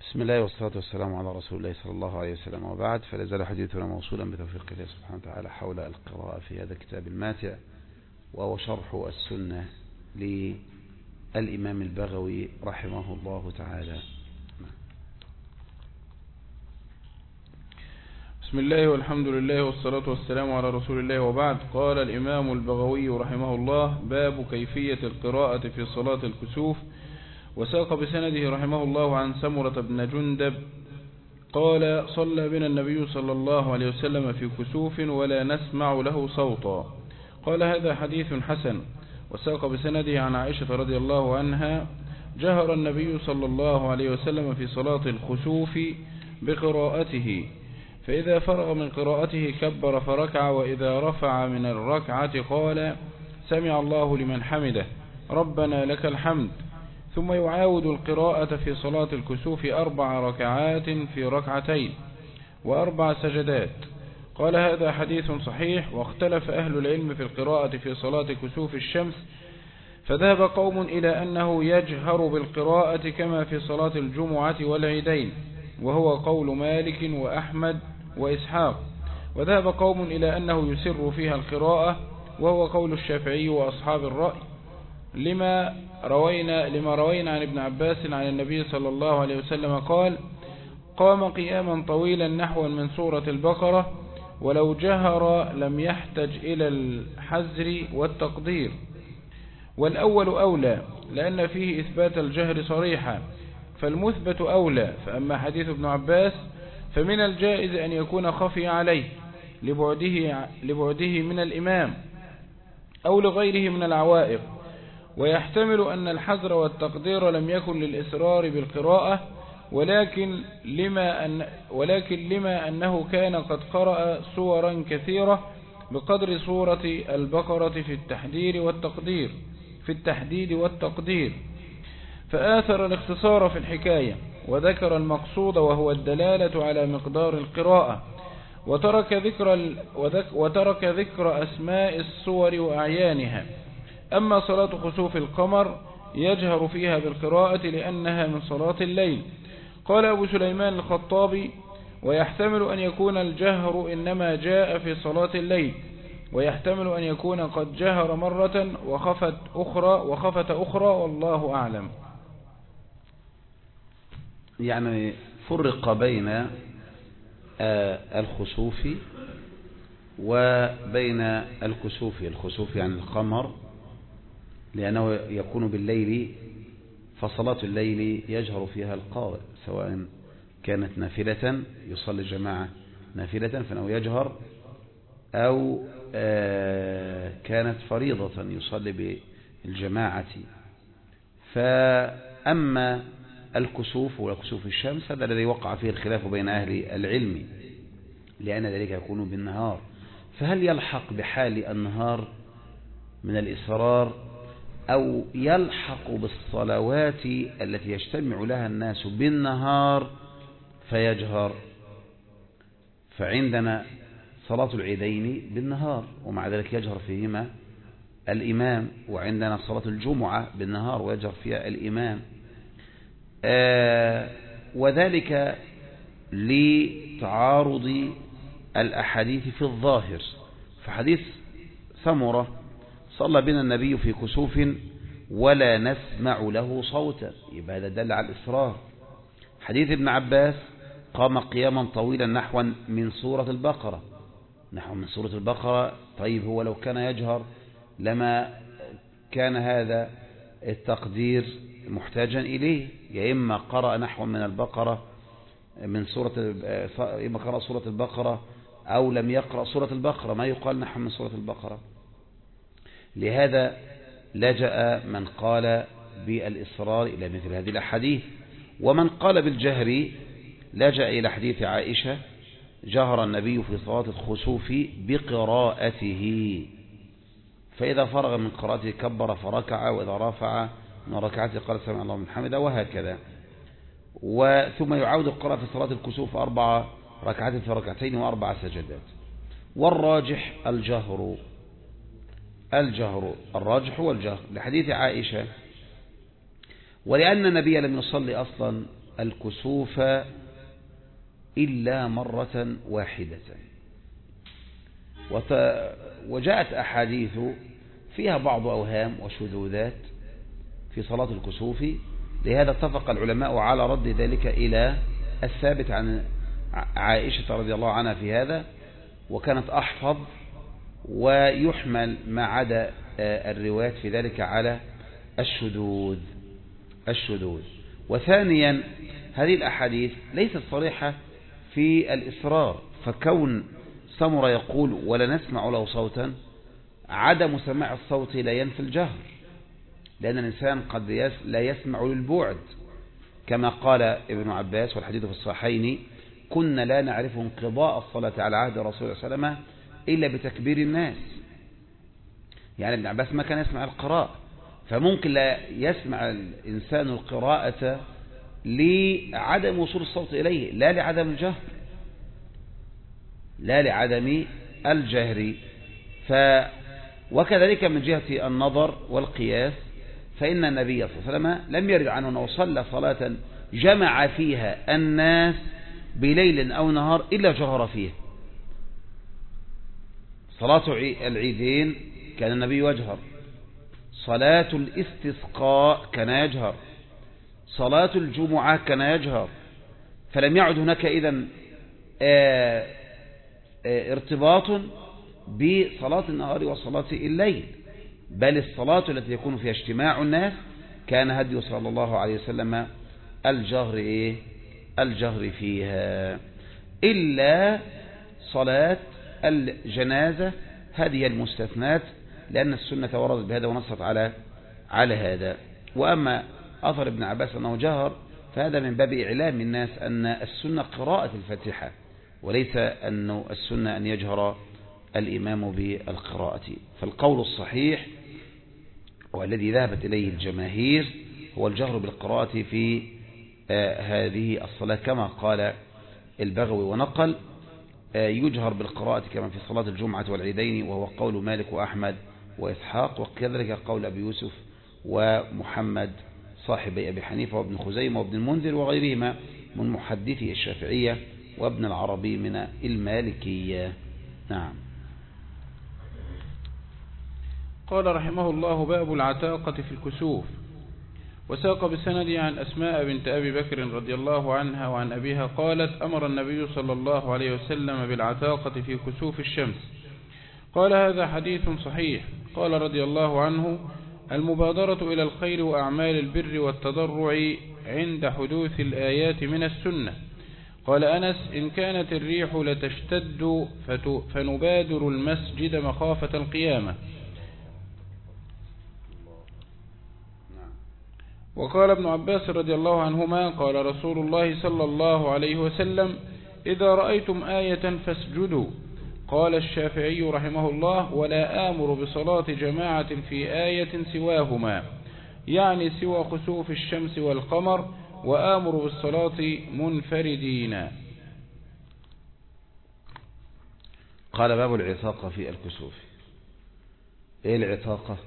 بسم الله والصلاة والسلام على رسول الله صلى الله عليه وسلم، وبعد، فلا زال حديثنا موصولا بتوفيق الله سبحانه وتعالى حول القراءة في هذا الكتاب الماتع، وهو شرح السنة للإمام البغوي رحمه الله تعالى. بسم الله والحمد لله والصلاة والسلام على رسول الله، وبعد. قال الإمام البغوي رحمه الله: باب كيفية القراءة في صلاة الكسوف. وساق بسنده رحمه الله عن سمرة بن جندب قال: صلى بنا النبي صلى الله عليه وسلم في كسوف ولا نسمع له صوتا. قال: هذا حديث حسن. وساق بسنده عن عائشة رضي الله عنها: جهر النبي صلى الله عليه وسلم في صلاة الخسوف بقراءته، فإذا فرغ من قراءته كبر فركع، وإذا رفع من الركعة قال: سمع الله لمن حمده، ربنا لك الحمد. ثم يعاود القراءة في صلاة الكسوف 4 ركعات في ركعتين و4 سجدات. قال: هذا حديث صحيح. واختلف أهل العلم في القراءة في صلاة كسوف الشمس، فذهب قوم إلى أنه يجهر بالقراءة كما في صلاة الجمعة والعيدين، وهو قول مالك وأحمد وإسحاق. وذهب قوم إلى أنه يسر فيها القراءة، وهو قول الشافعي وأصحاب الرأي، لما روينا عن ابن عباس عن النبي صلى الله عليه وسلم قال: قام قياما طويلا نحوا من سورة البقرة، ولو جهر لم يحتج إلى الحزر والتقدير. والأول أولى، لأن فيه إثبات الجهر صريحا، فالمثبت أولى. فأما حديث ابن عباس فمن الجائز أن يكون خفي عليه لبعده من الإمام أو لغيره من العوائق، ويحتمل أن الحذر والتقدير لم يكن للإسرار بالقراءة، ولكن لما أنه كان قد قرأ سورا كثيرة بقدر سورة البقرة في التحديد والتقدير، فآثر الاختصار في الحكاية، وذكر المقصود وهو الدلالة على مقدار القراءة، وترك ذكر أسماء السور وأعيانها. أما صلاة خسوف القمر يجهر فيها بالقراءة لأنها من صلاة الليل. قال أبو سليمان الخطابي: ويحتمل أن يكون الجهر إنما جاء في صلاة الليل، ويحتمل أن يكون قد جهر مرة وخفت أخرى، والله أعلم. يعني فرق بين الخسوف وبين الخسوف يعني القمر، لأنه يكون بالليل، فصلاة الليل يجهر فيها القارئ، سواء كانت نافلة يصلي الجماعة نافلة فإنه يجهر، أو كانت فريضة يصلي بالجماعة. فأما الكسوف وكسوف الشمس هذا الذي وقع فيه الخلاف بين أهل العلم، لأن ذلك يكون بالنهار، فهل يلحق بحال النهار من الإسرار، أو يلحق بالصلوات التي يجتمع لها الناس بالنهار فيجهر؟ فعندنا صلاة العيدين بالنهار ومع ذلك يجهر فيهما الإمام، وعندنا صلاة الجمعة بالنهار ويجهر فيها الإمام، وذلك لتعارض الأحاديث في الظاهر. فحديث سمرة: صلى بنا النبي في كسوف ولا نسمع له صوتا، يبقى هذا دل على الإصرار. حديث ابن عباس: قام قياما طويلا نحوا من سورة البقرة. طيب هو لو كان يجهر لما كان هذا التقدير محتاجا إليه، يا إما قرأ نحو من البقرة من إما قرأ سورة البقرة أو لم يقرأ سورة البقرة، ما يقال نحو من سورة البقرة. لهذا لجأ من قال بالإصرار إلى مثل هذه الأحاديث، ومن قال بالجهر لجأ إلى حديث عائشة: جهر النبي في صلاة الخسوف بقراءته، فإذا فرغ من قراءته كبر فركع، وإذا رفع من ركعته قال: سمع الله لمن حمده، وهكذا. ثم يعود القراءة في صلاة الكسوف 4 ركعات في ركعتين و4 سجدات. والراجح الراجح هو الجهر لحديث عائشة، ولأن النبي لم يصلي أصلا الكسوف إلا مرة واحدة. وجاءت أحاديث فيها بعض أوهام وشذوذات في صلاة الكسوف، لهذا اتفق العلماء على رد ذلك إلى الثابت عن عائشة رضي الله عنها في هذا، وكانت أحفظ، ويحمل ما عدا الروايات في ذلك على الشذوذ. وثانيا هذه الأحاديث ليست صريحة في الإصرار، فكون سمرة يقول ولا نسمع له صوتا، عدم سماع الصوت لا ينفي الجهر، لأن الإنسان قد لا يسمع للبعد، كما قال ابن عباس والحديث في الصحيحين: كنا لا نعرف انقضاء الصلاة على عهد الرسول صلى الله عليه وسلم إلا بتكبير الناس. يعني ابن عباس ما كان يسمع القراءة، فممكن لا يسمع الإنسان القراءة لعدم وصول الصوت إليه، لا لعدم الجهر. وكذلك من جهة النظر والقياس، فإن النبي صلى الله عليه وسلم لم يرد عنه أنه صلى صلاة جمع فيها الناس بليل أو نهار إلا جهر فيها. صلاة العيدين كان النبي يجهر، صلاة الاستسقاء كان يجهر، صلاة الجمعة كان يجهر، فلم يعد هناك إذن ارتباط بصلاة النهار وصلاة الليل، بل الصلاة التي يكون فيها اجتماع الناس كان هدي صلى الله عليه وسلم الجهر فيها، إلا صلاة الجنازة، هذه المستثنات، لأن السنة وردت بهذا ونصت على هذا. وأما أثر ابن عباس أنه جهر، فهذا من باب إعلام الناس أن السنة قراءة الفاتحة، وليس أن السنة أن يجهر الإمام بالقراءة. فالقول الصحيح والذي ذهبت إليه الجماهير هو الجهر بالقراءة في هذه الصلاة، كما قال البغوي ونقل: يجهر بالقراءة كما في صلاة الجمعة والعيدين، وهو قول مالك وأحمد وإسحاق، وكذلك قول أبي يوسف ومحمد صاحبي أبي حنيفة وابن خزيمة وابن المنذر وغيرهما من محدثي الشافعية، وابن العربي من المالكية. نعم. قال رحمه الله: باب العتاقة في الكسوف. وساق بسند عن أسماء بنت أبي بكر رضي الله عنها وعن أبيها قالت: أمر النبي صلى الله عليه وسلم بالعتاقة في كسوف الشمس. قال: هذا حديث صحيح. قال رضي الله عنه: المبادرة إلى الخير وأعمال البر والتضرع عند حدوث الآيات من السنة. قال أنس: إن كانت الريح لتشتد فنبادر المسجد مخافة القيامة. وقال ابن عباس رضي الله عنهما: قال رسول الله صلى الله عليه وسلم: إذا رأيتم آية فاسجدوا. قال الشافعي رحمه الله: ولا آمر بصلاة جماعة في آية سواهما، يعني سوى خسوف الشمس والقمر، وآمر بالصلاة منفردين. قال: باب العتاقة في الكسوف. ايه العتاقة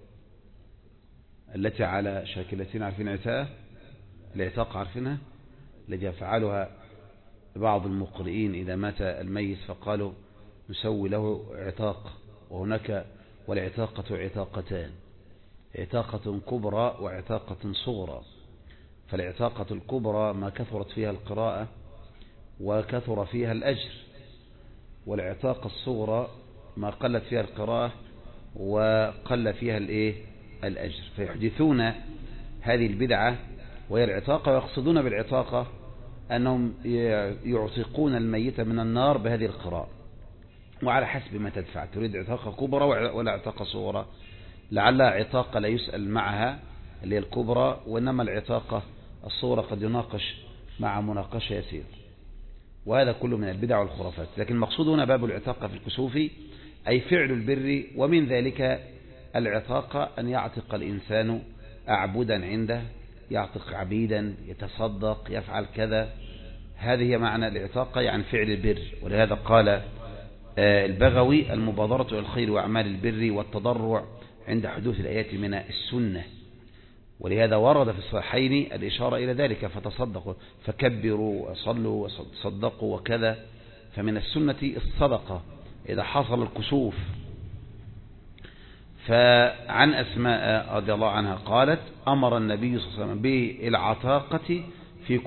التي على شاكلتين؟ عارفين العتاقة عارفينها، التي يفعلها بعض المقرئين إذا مات الميت فقالوا نسوي له عتاقة. وهناك والعتاقة عتاقتان: عتاقة كبرى وعتاقة صغرى. فالعتاقة الكبرى ما كثرت فيها القراءة وكثر فيها الأجر، والعتاقة الصغرى ما قلت فيها القراءة وقل فيها الأجر. فيحدثون هذه البدعة وهي العتاقة، ويقصدون بالعتاقة أنهم يعتقون الميت من النار بهذه القراءة، وعلى حسب ما تدفع، تريد عتاقة كبرى ولا عتاقة صغرى. لعلها عتاقة لا يسأل معها اللي هي الكبرى، وإنما العتاقة الصغرى قد يناقش مع مناقشة يسير، وهذا كله من البدع والخرافات. لكن المقصود هنا باب العتاقة في الكسوف، أي فعل البر، ومن ذلك العتاقة أن يعتق الإنسان أعبدا عنده، يعتق عبيدا، يتصدق، يفعل كذا. هذه هي معنى العتاقة، يعني فعل البر. ولهذا قال البغوي: المبادرة إلى الخير وأعمال البر والتضرع عند حدوث الآيات من السنة. ولهذا ورد في الصحيحين الإشارة إلى ذلك، فتصدقوا فكبروا وصلوا وصدقوا وكذا. فمن السنة الصدقة إذا حصل الكسوف. فعن أسماء رضي الله عنها قالت أمر النبي صلى الله عليه وسلم بالعتاقة في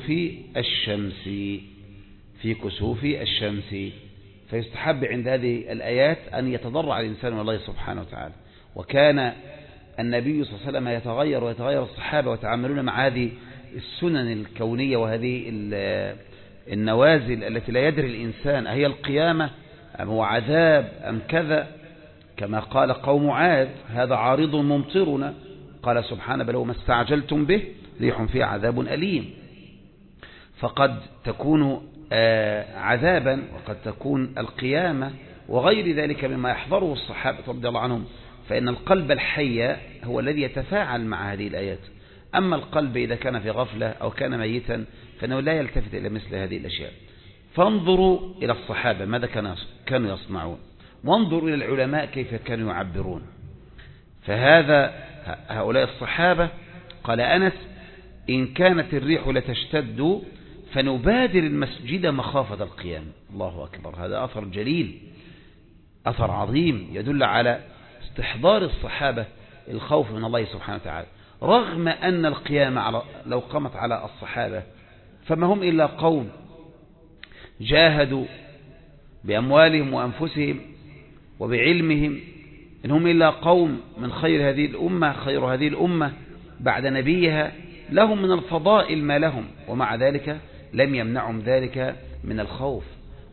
كسوف الشمس. فيستحب عند هذه الآيات أن يتضرع الإنسان من الله سبحانه وتعالى. وكان النبي صلى الله عليه وسلم يتغير ويتغير الصحابة ويتعاملون مع هذه السنن الكونية وهذه النوازل التي لا يدري الإنسان أهي القيامة أم هو عذاب أم كذا، كما قال قوم عاد هذا عارض ممطرنا، قال سبحانه بل هو ما استعجلتم به ريح فيها عذاب أليم. فقد تكون عذابا وقد تكون القيامة وغير ذلك مما يحضره الصحابة رضي الله عنهم. فإن القلب الحي هو الذي يتفاعل مع هذه الآيات. أما القلب إذا كان في غفلة أو كان ميتا فإنه لا يلتفت إلى مثل هذه الأشياء. فانظروا إلى الصحابة ماذا كانوا يصنعون، وانظروا إلى العلماء كيف كانوا يعبرون. هؤلاء الصحابة قال أنس إن كانت الريح لتشتد فنبادر المسجد مخافة القيام. الله أكبر، هذا أثر جليل، أثر عظيم يدل على استحضار الصحابة الخوف من الله سبحانه وتعالى، رغم أن القيامة لو قامت على الصحابة فما هم إلا قوم جاهدوا بأموالهم وأنفسهم وبعلمهم، إن هم إلا قوم من خير هذه الأمة بعد نبيها، لهم من الفضائل ما لهم، ومع ذلك لم يمنعهم ذلك من الخوف.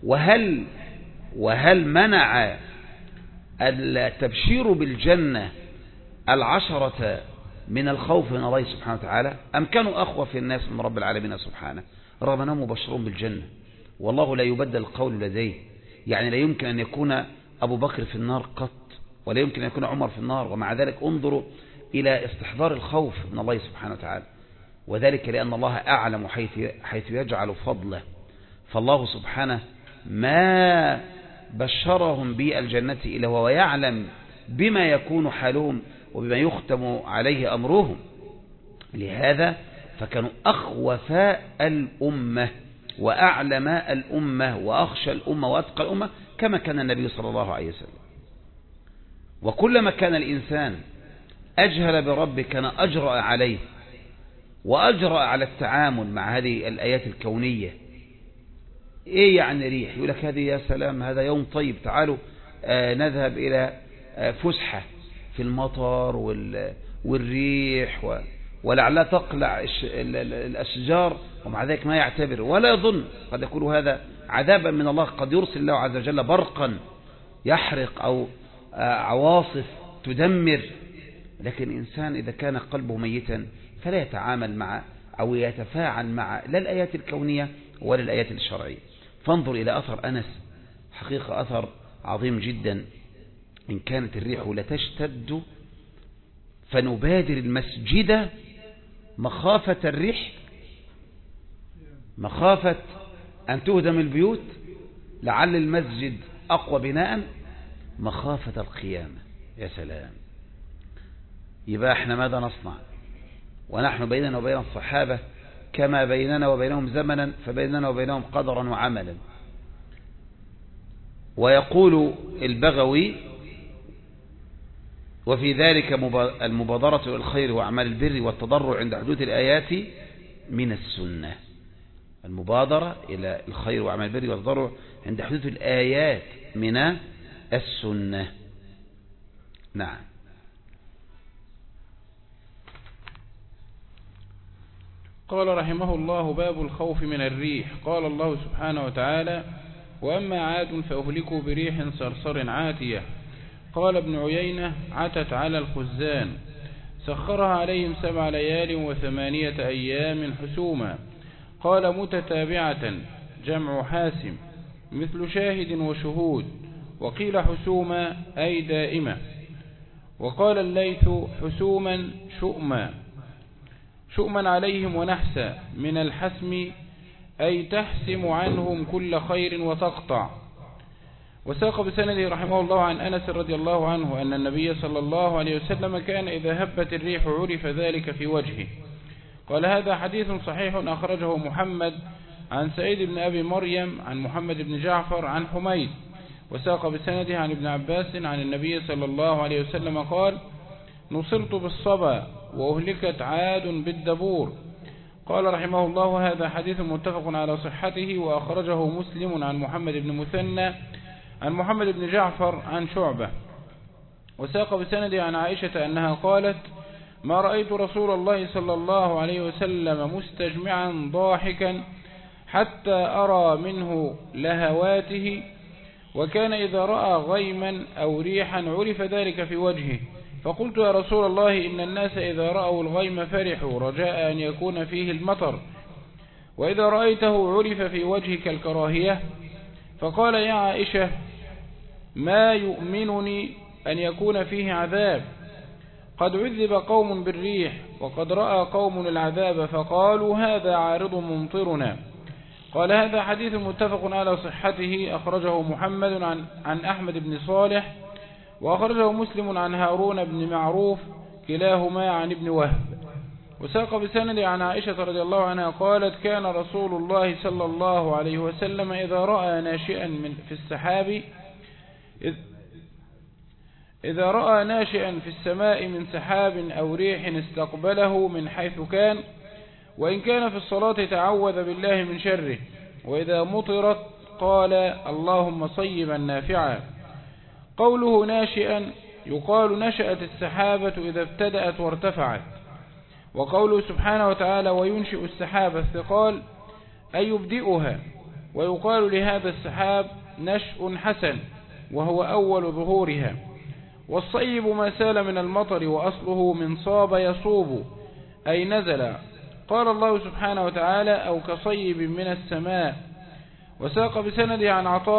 وهل منع التبشير بالجنة 10 من الخوف من الله سبحانه وتعالى، أم كانوا أخوف الناس من رب العالمين سبحانه، رغم أنهم مبشرون بالجنة؟ والله لا يبدل القول لديه، يعني لا يمكن أن يكون أبو بكر في النار قط، ولا يمكن أن يكون عمر في النار، ومع ذلك انظروا إلى استحضار الخوف من الله سبحانه وتعالى. وذلك لأن الله أعلم حيث يجعل فضله. فالله سبحانه ما بشرهم بالجنة إلا هو يعلم بما يكون حالهم وبما يختم عليه أمرهم. لهذا فكانوا أخوف الأمة وأعلم الأمة وأخشى الأمة وأتقى الأمة، كما كان النبي صلى الله عليه وسلم. وكلما كان الإنسان أجهل بربه كان أجرأ عليه وأجرأ على التعامل مع هذه الآيات الكونية. إيه يعني ريح؟ يقول لك هذه يا سلام هذا يوم طيب، تعالوا نذهب إلى فسحة في المطر والريح ولعلها تقلع الأشجار، ومع ذلك ما يعتبر ولا يظن قد يكون هذا عذابا من الله، قد يرسل الله عز وجل برقا يحرق أو عواصف تدمر. لكن الإنسان إذا كان قلبه ميتا فلا يتعامل مع أو يتفاعل مع لا الآيات الكونية ولا الآيات الشرعية. فانظر إلى أثر أنس، حقيقة أثر عظيم جدا. إن كانت الريح لتشتد فنبادر المسجد مخافة الريح، مخافة أن تهدم البيوت، لعل المسجد أقوى بناء، مخافة القيامة. يا سلام، يبقى احنا ماذا نصنع ونحن بيننا وبين الصحابة كما بيننا وبينهم زمنا فبيننا وبينهم قدرا وعملا. ويقول البغوي وفي ذلك المبادرة إلى الخير وأعمال البر والتضرع عند حدوث الآيات من السنة. المبادرة إلى الخير وأعمال البر والتضرع عند حدوث الآيات من السنة. نعم. قال رحمه الله: باب الخوف من الريح. قال الله سبحانه وتعالى: وأما عاد فأهلكوا بريح صرصر عاتية. قال ابن عيينة: عتت على الخزان، سخرها عليهم 7 ليال و8 أيام حسوما. قال متتابعة، جمع حاسم، مثل شاهد وشهود. وقيل حسوما أي دائمة. وقال الليث: حسوما شؤما عليهم ونحسا، من الحسم أي تحسم عنهم كل خير وتقطع. وساق بسنده رحمه الله عن أنس رضي الله عنه أن النبي صلى الله عليه وسلم كان إذا هبت الريح عرف ذلك في وجهه. قال هذا حديث صحيح أخرجه محمد عن سعيد بن أبي مريم عن محمد بن جعفر عن حميد. وساق بسنده عن ابن عباس عن النبي صلى الله عليه وسلم قال نصرت بالصبا وأهلكت عاد بالدبور. قال رحمه الله هذا حديث متفق على صحته، وأخرجه مسلم عن محمد بن مثنى عن محمد بن جعفر عن شعبة. وساق بسنده عن عائشة أنها قالت ما رأيت رسول الله صلى الله عليه وسلم مستجمعا ضاحكا حتى أرى منه لهواته، وكان إذا رأى غيما أو ريحا عرف ذلك في وجهه. فقلت يا رسول الله إن الناس إذا رأوا الغيم فرحوا رجاء أن يكون فيه المطر، وإذا رأيته عرف في وجهك الكراهية. فقال يا عائشة ما يؤمنني أن يكون فيه عذاب، قد عذب قوم بالريح وقد رأى قوم العذاب فقالوا هذا عارض ممطرنا. قال هذا حديث متفق على صحته، أخرجه محمد عن أحمد بن صالح، وأخرجه مسلم عن هارون بن معروف كلاهما عن ابن وهب. وساق بسند عن عائشة رضي الله عنها قالت كان رسول الله صلى الله عليه وسلم إذا رأى ناشئا في السحاب إذا رأى ناشئا في السماء من سحاب أو ريح استقبله من حيث كان، وإن كان في الصلاة تعوذ بالله من شره، وإذا مطرت قال اللهم صيبا نافعا. قوله ناشئا يقال نشأت السحابة إذا ابتدأت وارتفعت. وقوله سبحانه وتعالى وينشئ السحاب الثقال أي يبدئها. ويقال لهذا السحاب نشأ حسن وهو أول ظهورها. والصيب ما سال من المطر وأصله من صاب يصوب أي نزل. قال الله سبحانه وتعالى أو كصيب من السماء. وساق بسنده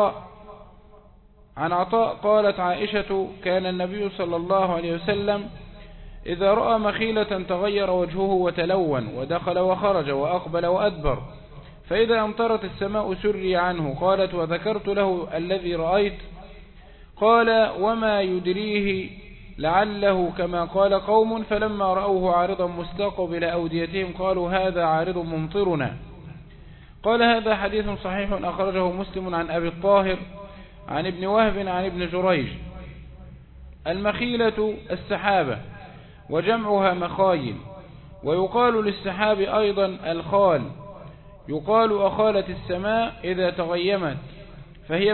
عن عطاء قالت عائشة كان النبي صلى الله عليه وسلم إذا رأى مخيلة تغير وجهه وتلون ودخل وخرج وأقبل وأدبر، فإذا أمطرت السماء سري عنه. قالت وذكرت له الذي رأيت، قال وما يدريه لعله كما قال قوم، فلما رأوه عارضا مستقبل أوديتهم قالوا هذا عارض ممطرنا. قال هذا حديث صحيح أخرجه مسلم عن أبي الطاهر عن ابن وهب عن ابن جريج. المخيلة السحابة وجمعها مخايل. ويقال للسحاب أيضا الخال. يقال أخالت السماء إذا تغيمت، فهي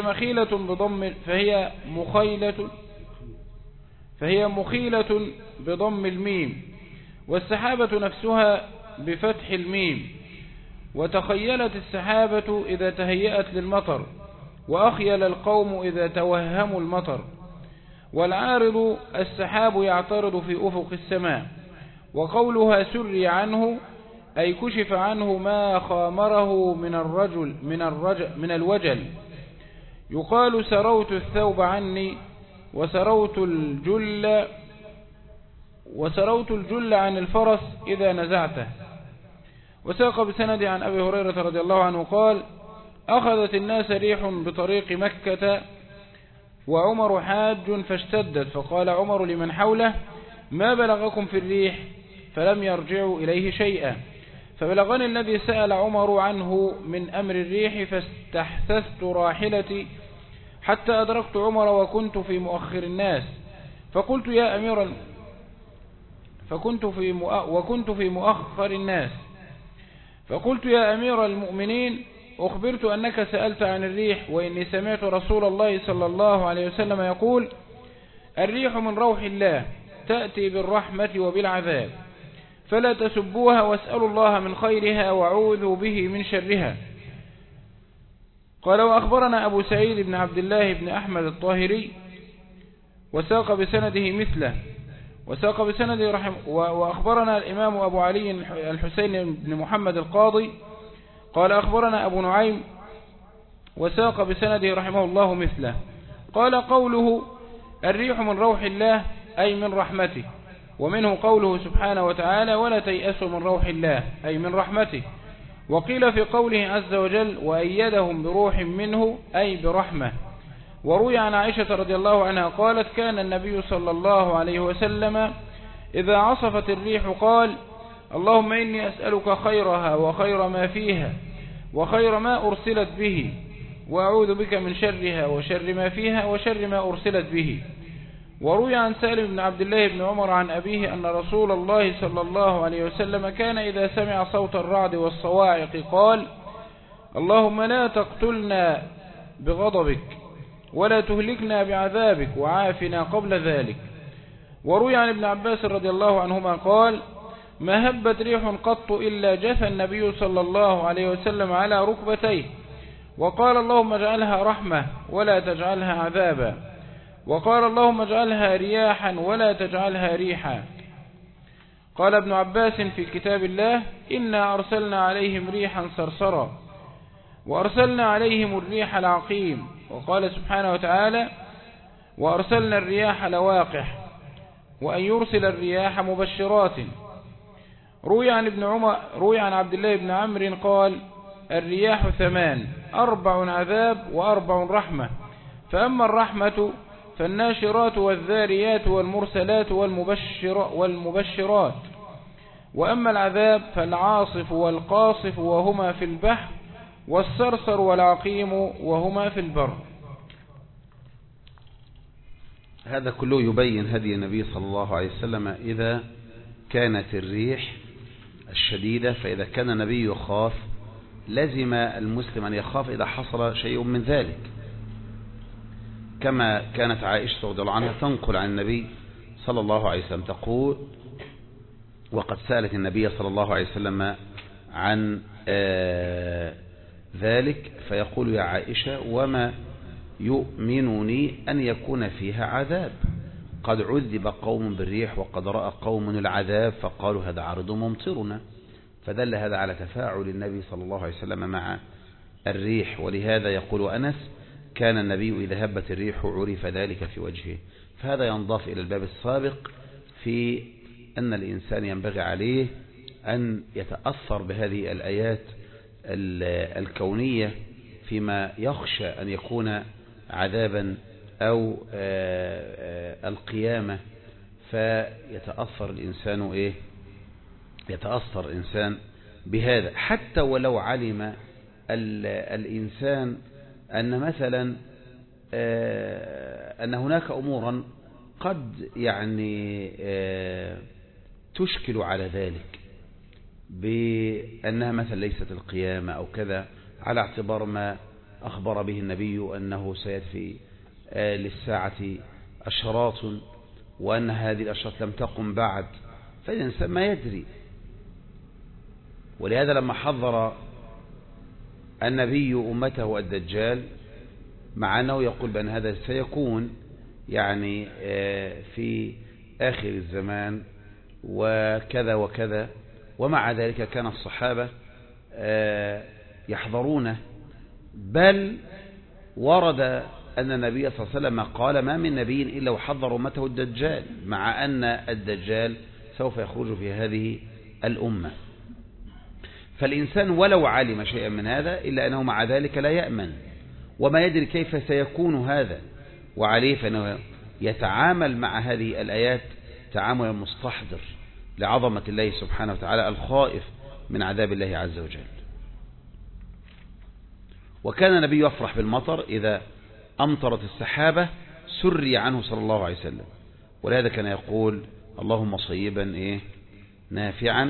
مخيلة بضم الميم، والسحابة نفسها بفتح الميم. وتخيلت السحابة إذا تهيأت للمطر، وأخيل القوم إذا توهموا المطر. والعارض السحاب يعترض في أفق السماء. وقولها سري عنه أي كشف عنه ما خامره من الوجل. يقال سروت الثوب عني وسروت الجل عن الفرس إذا نزعته. وساق بسند عن أبي هريرة رضي الله عنه قال أخذت الناس ريح بطريق مكة وعمر حاج فاشتدت، فقال عمر لمن حوله ما بلغكم في الريح؟ فلم يرجعوا إليه شيئا. فبلغني الذي سأل عمر عنه من أمر الريح، فاستحثثت راحلتي حتى أدركت عمر وكنت في مؤخر الناس، فقلت يا أمير المؤمنين أخبرت أنك سألت عن الريح، وإني سمعت رسول الله صلى الله عليه وسلم يقول الريح من روح الله تأتي بالرحمة وبالعذاب، فلا تسبوها واسألوا الله من خيرها وعوذوا به من شرها. قال وأخبرنا أبو سعيد بن عبد الله بن أحمد الطاهري وساق بسنده مثله. وساق بسنده وأخبرنا الإمام أبو علي الحسين بن محمد القاضي قال أخبرنا أبو نعيم وساق بسنده رحمه الله مثله. قال قوله الريح من روح الله أي من رحمته. ومنه قوله سبحانه وتعالى ولا تيأسوا من روح الله أي من رحمته. وقيل في قوله عز وجل وأيدهم بروح منه أي برحمة. وروي عن عائشة رضي الله عنها قالت كان النبي صلى الله عليه وسلم إذا عصفت الريح قال اللهم إني أسألك خيرها وخير ما فيها وخير ما أرسلت به وأعوذ بك من شرها وشر ما فيها وشر ما أرسلت به. وروي عن سالم بن عبد الله بن عمر عن أبيه أن رسول الله صلى الله عليه وسلم كان إذا سمع صوت الرعد والصواعق قال اللهم لا تقتلنا بغضبك ولا تهلكنا بعذابك وعافنا قبل ذلك. وروي عن ابن عباس رضي الله عنهما قال ما هبت ريح قط إلا جثى النبي صلى الله عليه وسلم على ركبتيه وقال اللهم اجعلها رحمة ولا تجعلها عذابا وقال اللهم اجعلها رياحا ولا تجعلها ريحا. قال ابن عباس في كتاب الله إنا أرسلنا عليهم ريحا صرصرا وأرسلنا عليهم الريح العقيم. وقال سبحانه وتعالى وأرسلنا الرياح لواقح وأن يرسل الرياح مبشرات. روي عن عبد الله بن عمرو قال الرياح 8 4 عذاب و4 رحمة فأما الرحمة فالناشرات والذاريات والمرسلات والمبشرات وأما العذاب فالعاصف والقاصف وهما في البحر والصرصر والعقيم وهما في البر. هذا كله يبين هدي النبي صلى الله عليه وسلم إذا كانت الريح الشديدة. فإذا كان النبي يخاف لازم المسلم أن يخاف إذا حصل شيء من ذلك، كما كانت عائشة رضي الله عنها تنقل عن النبي صلى الله عليه وسلم تقول وقد سألت النبي صلى الله عليه وسلم عن ذلك فيقول يا عائشة وما يؤمنني أن يكون فيها عذاب قد عذب قوم بالريح وقد رأى قوم العذاب فقالوا هذا عرض ممطرنا. فدل هذا على تفاعل النبي صلى الله عليه وسلم مع الريح. ولهذا يقول أنس كان النبي إذا هبت الريح عرف ذلك في وجهه. فهذا ينضاف إلى الباب السابق في أن الإنسان ينبغي عليه أن يتأثر بهذه الآيات الكونية فيما يخشى أن يكون عذابا أو القيامة، فيتأثر الإنسان يتأثر الإنسان بهذا حتى ولو علم الإنسان أن مثلا أن هناك أمورا قد تشكل على ذلك بأنها مثلا ليست القيامة أو كذا، على اعتبار ما أخبر به النبي أنه سيأتي للساعة أشراط وأن هذه الأشراط لم تقم بعد، فالإنسان ما يدري. ولهذا لما حذر النبي أمته الدجال مع أنه يقول بأن هذا سيكون في آخر الزمان وكذا وكذا، ومع ذلك كان الصحابة يحذرونه، بل ورد أن النبي صلى الله عليه وسلم قال ما من نبي إلا وحذر أمته الدجال، مع أن الدجال سوف يخرج في هذه الأمة. فالإنسان ولو علم شيئا من هذا إلا أنه مع ذلك لا يأمن وما يدري كيف سيكون هذا، وعليه فإنه يتعامل مع هذه الآيات تعامل مستحضر لعظمة الله سبحانه وتعالى الخائف من عذاب الله عز وجل. وكان النبي يفرح بالمطر إذا أمطرت السحابة سري عنه صلى الله عليه وسلم، ولهذا كان يقول اللهم صيبا نافعا.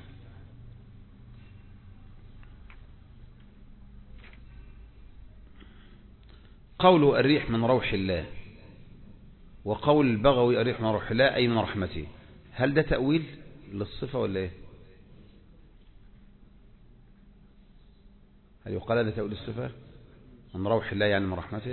قول الريح من روح الله وقول البغوي الريح من روح الله أي من رحمته، هل ده تأويل للصفة ولا ايه؟ هل يقال هذا تأويل الصفة من روح الله يعني من رحمته؟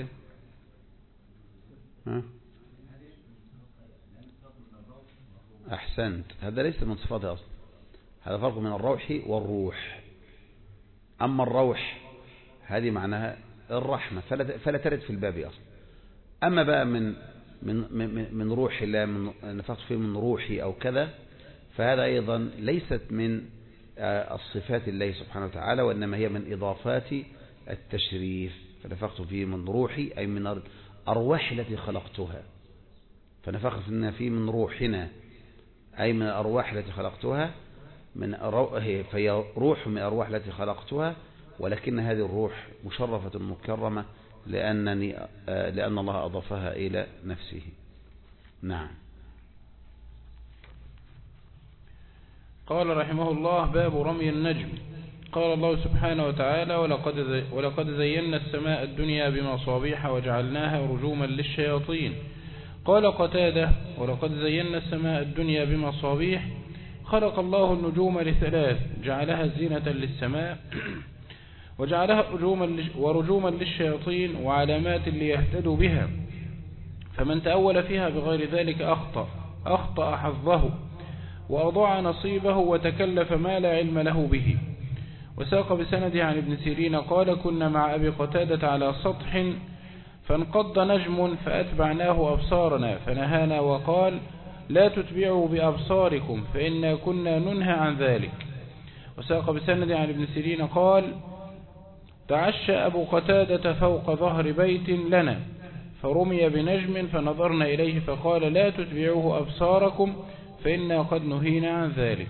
أحسنت، هذا ليس من صفاته أصلا، هذا فرق من الروح والروح. أما الروح هذه معناها الرحمة فلا ترد في الباب أصلا. أما بقى من روح الله، من نفخت فيه من روحي أو كذا، فهذا أيضا ليست من الصفات الله سبحانه وتعالى، وإنما هي من إضافات التشريف. فنفخت فيه من روحي أي من الأرواح التي خلقتها، فنفخت فيه من روحنا أي من الأرواح التي خلقتها، فهي روح من الأرواح التي خلقتها، ولكن هذه الروح مشرفة مكرمة لأن الله أضافها إلى نفسه. نعم. قال رحمه الله: باب رمي النجم. قال الله سبحانه وتعالى: ولقد زينا السماء الدنيا بمصابيح وجعلناها رجوما للشياطين. قال قتادة: ولقد زينا السماء الدنيا بمصابيح، خلق الله النجوم لثلاث: جعلها زينة للسماء، وجعلها رجوما للشياطين، وعلامات ليهتدوا بها، فمن تأول فيها بغير ذلك أخطأ حظه، وأضاع نصيبه، وتكلف ما لا علم له به. وساق بسنده عن ابن سيرين قال: كنا مع أبي قتادة على سطح فانقض نجم فأتبعناه أبصارنا فنهانا وقال: لا تتبعوا بأبصاركم فإنا كنا ننهى عن ذلك. وساق بسنده عن ابن سيرين قال: تعشى أبو قتادة فوق ظهر بيت لنا فرمي بنجم فنظرنا إليه فقال: لا تتبعوه أبصاركم فإنا قد نهينا عن ذلك.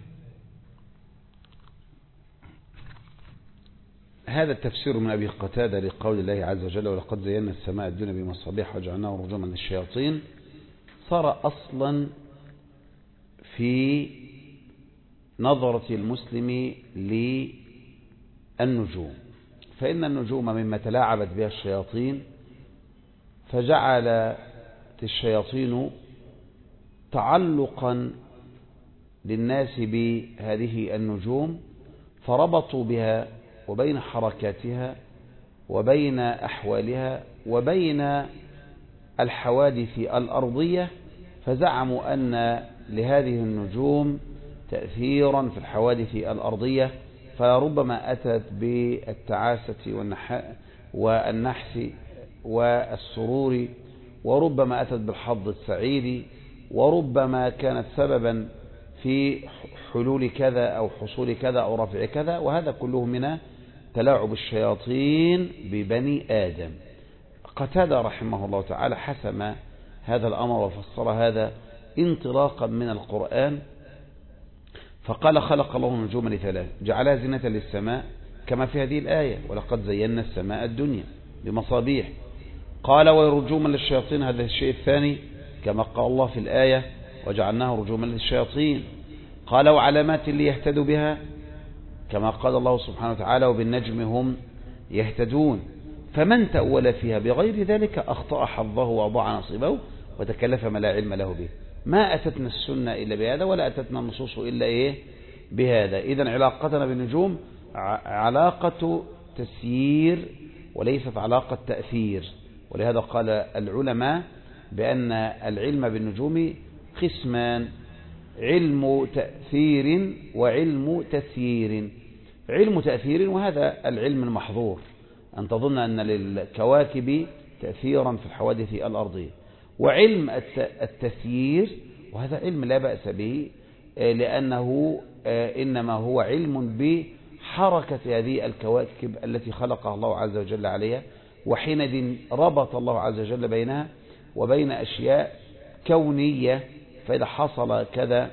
هذا التفسير من أبي قتادة لقول الله عز وجل: ولقد زينا السماء الدنيا بمصابيح وجعلناه رجوما للشياطين، صار أصلا في نظرة المسلم للنجوم، فإن النجوم مما تلاعبت بها الشياطين، فجعلت الشياطين تعلقا للناس بهذه النجوم، فربطوا بها وبين حركاتها وبين أحوالها وبين الحوادث الأرضية، فزعموا أن لهذه النجوم تأثيرا في الحوادث الأرضية، فربما أتت بالتعاسة والنحس والسرور، وربما أتت بالحظ السعيد، وربما كانت سببا في حلول كذا أو حصول كذا أو رفع كذا، وهذا كله من تلاعب الشياطين ببني آدم. قتادة رحمه الله تعالى حسم هذا الأمر وفسر هذا انطلاقا من القرآن، فقال: خلق الله النجوم لثلاث: جعلها زينة للسماء كما في هذه الآية: ولقد زينا السماء الدنيا بمصابيح. قال: ورجوما للشياطين، هذا الشيء الثاني كما قال الله في الآية: وجعلناه رجوما للشياطين. قال: وعلامات ليهتدوا بها، كما قال الله سبحانه وتعالى: وبالنجم هم يهتدون. فمن تأول فيها بغير ذلك أخطأ حظه وأضاع نصيبه، وتكلف ما لا علم له به. ما أتتنا السنة إلا بهذا، ولا أتتنا النصوص إلا بهذا. إذن علاقتنا بالنجوم علاقة تسيير وليست علاقة تأثير، ولهذا قال العلماء بأن العلم بالنجوم قسمان: علم تأثير وعلم تسيير. علم تأثير، وهذا العلم المحظور، أن تظن أن للكواكب تأثيرا في الحوادث الأرضية. وعلم التسيير، وهذا علم لا بأس به، لأنه إنما هو علم بحركة هذه الكواكب التي خلقها الله عز وجل عليها، وحينئذ ربط الله عز وجل بينها وبين أشياء كونية. فإذا حصل كذا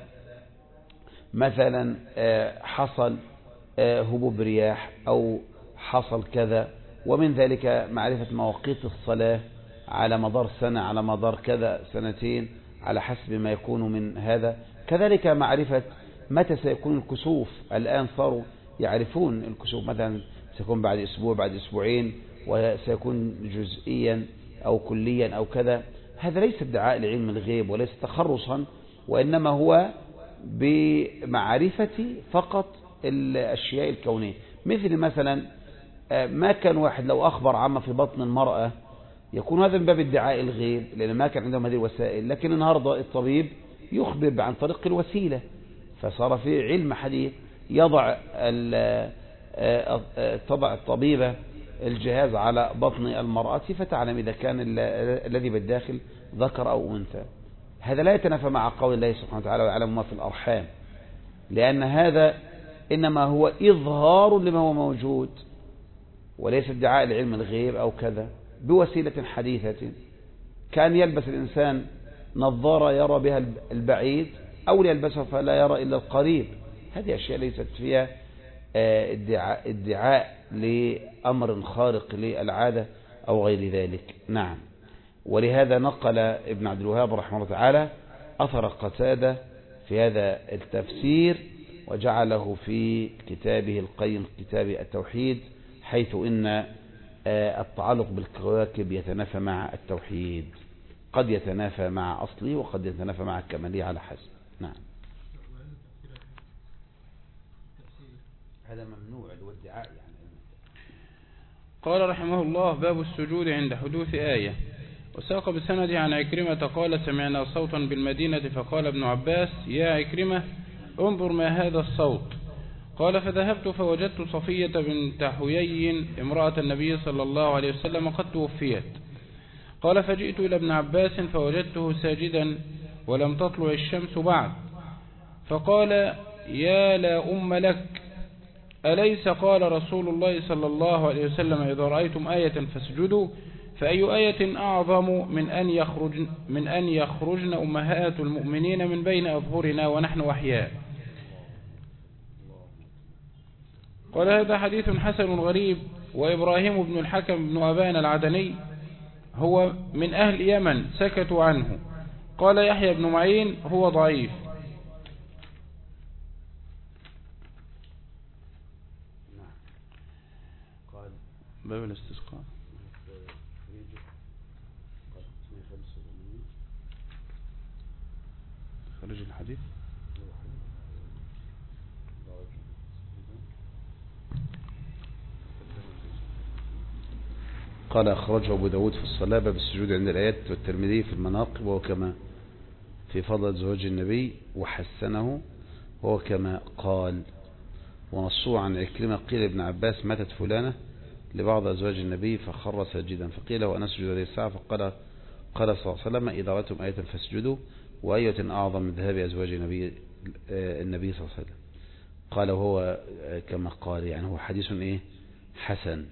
مثلا، حصل هبوب رياح أو حصل كذا، ومن ذلك معرفة مواقيت الصلاة على مدار سنة، على مدار كذا سنتين، على حسب ما يكون من هذا. كذلك معرفة متى سيكون الكسوف. الآن صاروا يعرفون الكسوف، مثلا سيكون بعد أسبوع، بعد أسبوعين، وسيكون جزئيا أو كليا أو كذا. هذا ليس ادعاء لعلم الغيب وليس تخرصا، وإنما هو بمعرفة فقط الأشياء الكونية. مثل مثلا ما كان واحد لو أخبر عما في بطن المرأة، يكون هذا من باب ادعاء الغيب، لأن ما كان عندهم هذه الوسائل. لكن النهاردة الطبيب يخبر عن طريق الوسيلة، فصار في علم حديث تضع الطبيبة الجهاز على بطن المرأة فتعلم إذا كان الذي بالداخل ذكر أو أنثى. هذا لا يتنافى مع قول الله سبحانه وتعالى: ويعلم ما في الأرحام، لأن هذا إنما هو إظهار لما هو موجود. وليس ادعاء لعلم الغيب أو كذا، بوسيلة حديثة، كان يلبس الإنسان نظارة يرى بها البعيد، أو يلبسها فلا يرى إلا القريب. هذه أشياء ليست فيها ادعاء لأمر خارق للعادة أو غير ذلك. نعم. ولهذا نقل ابن عبد الوهاب رحمه الله تعالى أثر قتادة في هذا التفسير، وجعله في كتابه القيم كتاب التوحيد، حيث إن التعلق بالكواكب يتنافى مع التوحيد، قد يتنافى مع أصله وقد يتنافى مع الكمالية على حسب. نعم. هذا ممنوع الادعاء يعني. قال رحمه الله: باب السجود عند حدوث آية. وساق بسند عن عكرمة قال: سمعنا صوتا بالمدينة فقال ابن عباس: يا عكرمة انظر ما هذا الصوت. قال: فذهبت فوجدت صفية بنت حيي امرأة النبي صلى الله عليه وسلم قد توفيت. قال: فجئت إلى ابن عباس فوجدته ساجدا ولم تطلع الشمس بعد، فقال: يا لا أم لك، أليس قال رسول الله صلى الله عليه وسلم: إذا رأيتم آية فاسجدوا؟ فأي آية أعظم من أن يخرجن أمهات المؤمنين من بين أظهرنا ونحن أحياء؟ قال: هذا حديث حسن غريب. وإبراهيم بن الحكم بن أبان العدني هو من أهل اليمن سكتوا عنه. قال يحيى بن معين: هو ضعيف. باب الاستسقاء. خرج الحديث. قال: أخرجه أبو داود في الصلاة باب السجود عند الآيات، والترمذي في المناقب وهو كما في فضل زواج النبي، وحسنه وهو كما قال. ونصوه عن عكرمة قيل ابن عباس: ماتت فلانة لبعض أزواج النبي فخر ساجدا، فقيل: وأنا أسجد هذه الساعة؟ فقال صلى الله عليه وسلم: إذا رأيتم آية فاسجدوا. وآية أعظم من ذهاب أزواج النبي صلى الله عليه وسلم. قال وهو كما قال، يعني هو حديث إيه؟ حسن.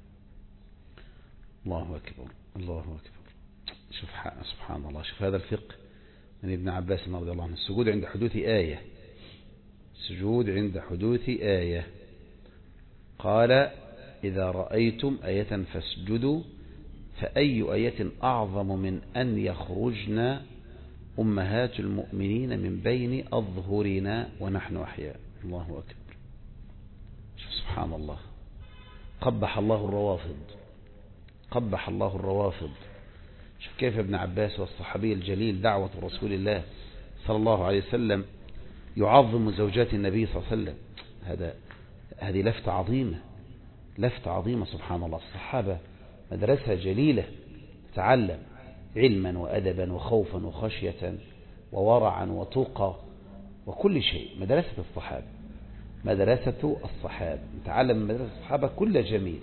الله أكبر، الله أكبر. شوف سبحان الله، شوف هذا الفقه من ابن عباس رضي الله عنه. السجود عند حدوث آية، السجود عند حدوث آية. قال: إذا رأيتم آية فاسجدوا، فأي آية أعظم من أن يخرجن أمهات المؤمنين من بين أظهرنا ونحن أحياء؟ الله أكبر. شوف سبحان الله، قبح الله الروافض، قبح الله الروافض. شوف كيف ابن عباس والصحابي الجليل دعوة رسول الله صلى الله عليه وسلم يعظم زوجات النبي صلى الله عليه وسلم. هذه لفتة عظيمة، لفتة عظيمة. سبحان الله، الصحابة مدرسة جليلة، تعلم علما وأدبا وخوفا وخشية وورعا وتقى وكل شيء. مدرسة الصحابة، مدرسة الصحابة، نتعلم من مدرسة الصحابة كل جميل.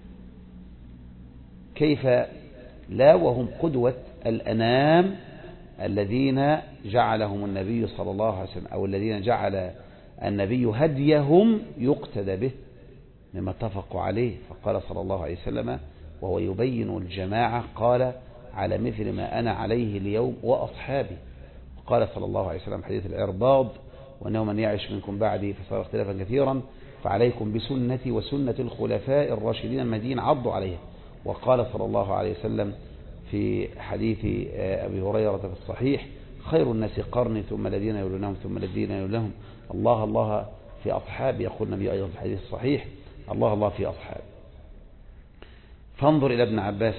كيف لا وهم قدوة الأنام الذين جعلهم النبي صلى الله عليه وسلم، أو الذين جعل النبي هديهم يقتدى به مما اتفقوا عليه. فقال صلى الله عليه وسلم وهو يبين الجماعة: قال: على مثل ما أنا عليه اليوم وأصحابي. وقال صلى الله عليه وسلم حديث العرباض: وأنه من يعش منكم بعدي فصار اختلافا كثيرا، فعليكم بسنتي وسنة الخلفاء الراشدين المهديين عضوا عليها. وقال صلى الله عليه وسلم في حديث أبي هريرة في الصحيح: خير الناس قرني ثم الذين يلونهم ثم الذين يلونهم. الله الله في أصحابي، يقول النبي أيضا في الحديث الصحيح: الله الله في أصحابي. فانظر إلى ابن عباس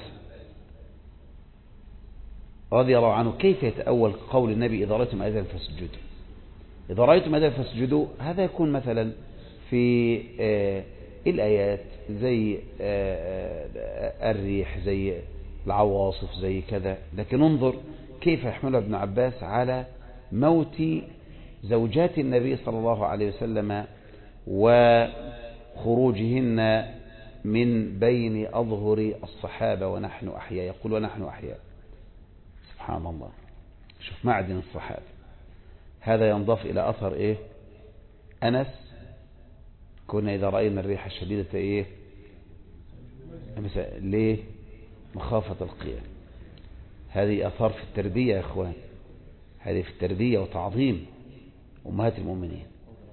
رضي الله عنه كيف يتأول قول النبي: إذا رأيتم آية فاسجدوا. إذا رأيتم آية فاسجدوا، هذا يكون مثلا في الآيات زي الريح، زي العواصف، زي كذا. لكن انظر كيف يحمل ابن عباس على موت زوجات النبي صلى الله عليه وسلم وخروجهن من بين أظهر الصحابة ونحن أحياء. يقول: ونحن أحياء. سبحان الله، شوف معدن الصحابة. هذا ينضاف إلى أثر إيه؟ أنس: كنا إذا رأينا الريح الشديدة إيه؟ ليه؟ مخافة القيام. هذه أثار في التربية يا إخوان، هذه في التربية وتعظيم أمهات المؤمنين.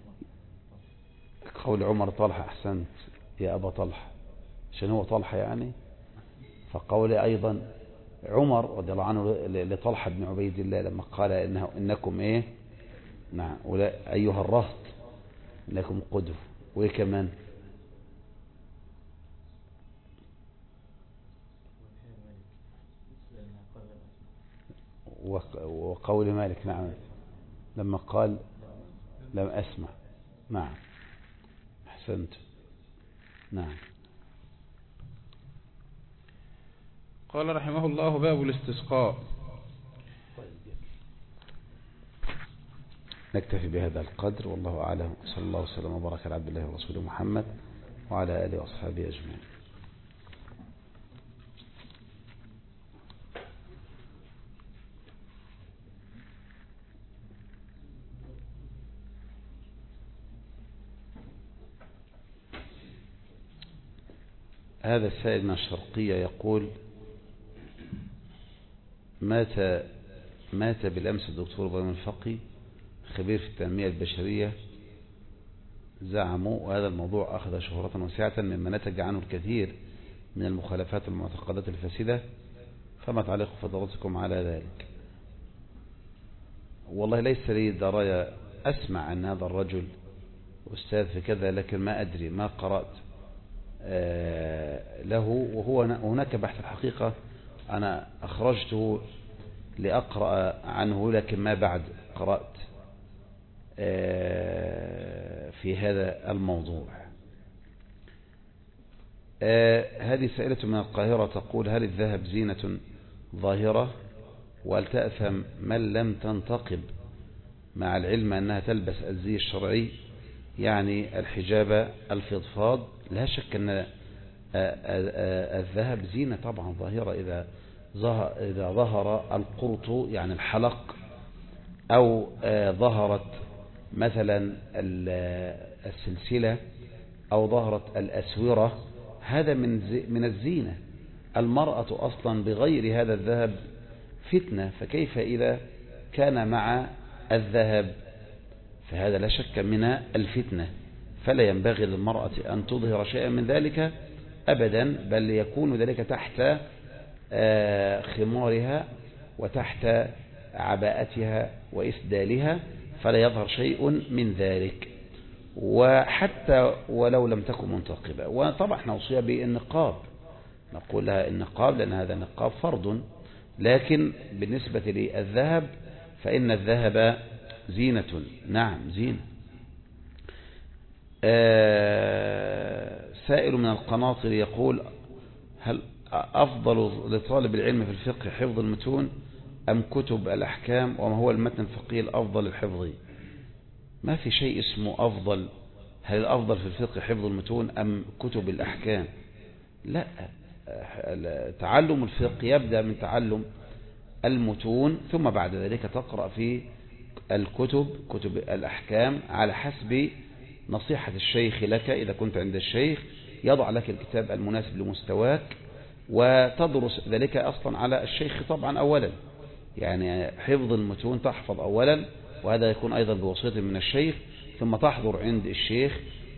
قول عمر طلحة أحسنت يا أبا طلحة، عشان هو طلحة يعني. فقول أيضا عمر رضي الله عنه لطلحة بن عبيد الله لما قال إنكم إيه؟ نعم، أيها الرهط إنكم قدوة. وإيه كمان؟ وقول مالك نعم لما قال لم أسمع. نعم أحسنت. نعم. قال رحمه الله باب الاستسقاء. نكتفي بهذا القدر والله أعلم، صلى الله وسلم وبارك على عبد الله ورسوله محمد وعلى آله وأصحابه أجمعين. هذا السائل من الشرقية يقول مات بالأمس الدكتور إبراهيم الفقي خبير في التنمية البشرية زعموا، وهذا الموضوع أخذ شهرة واسعة مما نتج عنه الكثير من المخالفات والمعتقدات الفاسدة، فما تعليق فضلاتكم على ذلك؟ والله ليس لي دراية، أسمع أن هذا الرجل أستاذ في كذا لكن ما أدري، ما قرأت له. وهو هناك بحث الحقيقة أنا أخرجته لأقرأ عنه لكن ما بعد قرأت في هذا الموضوع. هذه سائلة من القاهرة تقول هل الذهب زينة ظاهرة وهل تأثم من لم تنتقب مع العلم أنها تلبس الزي الشرعي يعني الحجاب الفضفاض؟ لا شك أن الذهب زينة طبعا ظاهرة إذا ظهر القرط يعني الحلق، أو ظهرت مثلا السلسلة، أو ظهرت الأسورة، هذا من الزينة. المرأة أصلا بغير هذا الذهب فتنة، فكيف إذا كان مع الذهب؟ فهذا لا شك من الفتنة، فلا ينبغي للمرأة أن تظهر شيئا من ذلك أبدا، بل يكون ذلك تحت خمارها وتحت عباءتها وإسدالها، فلا يظهر شيء من ذلك، وحتى ولو لم تكن منتقبة. وطبعا نوصيها بالنقاب، نقول لها النقاب لأن هذا النقاب فرض، لكن بالنسبة للذهب فإن الذهب زينة. نعم زينة. سائل من القناطر يقول هل أفضل لطالب العلم في الفقه حفظ المتون أم كتب الأحكام، وما هو المتن الفقهي الأفضل للحفظ؟ ما في شيء اسمه أفضل. هل الأفضل في الفقه حفظ المتون أم كتب الأحكام؟ لا، تعلم الفقه يبدأ من تعلم المتون، ثم بعد ذلك تقرأ في كتب الأحكام على حسب نصيحة الشيخ لك. إذا كنت عند الشيخ يضع لك الكتاب المناسب لمستواك، وتدرس ذلك أصلا على الشيخ طبعا أولا، يعني حفظ المتون تحفظ أولا، وهذا يكون أيضا بواسطة من الشيخ، ثم تحضر عند الشيخ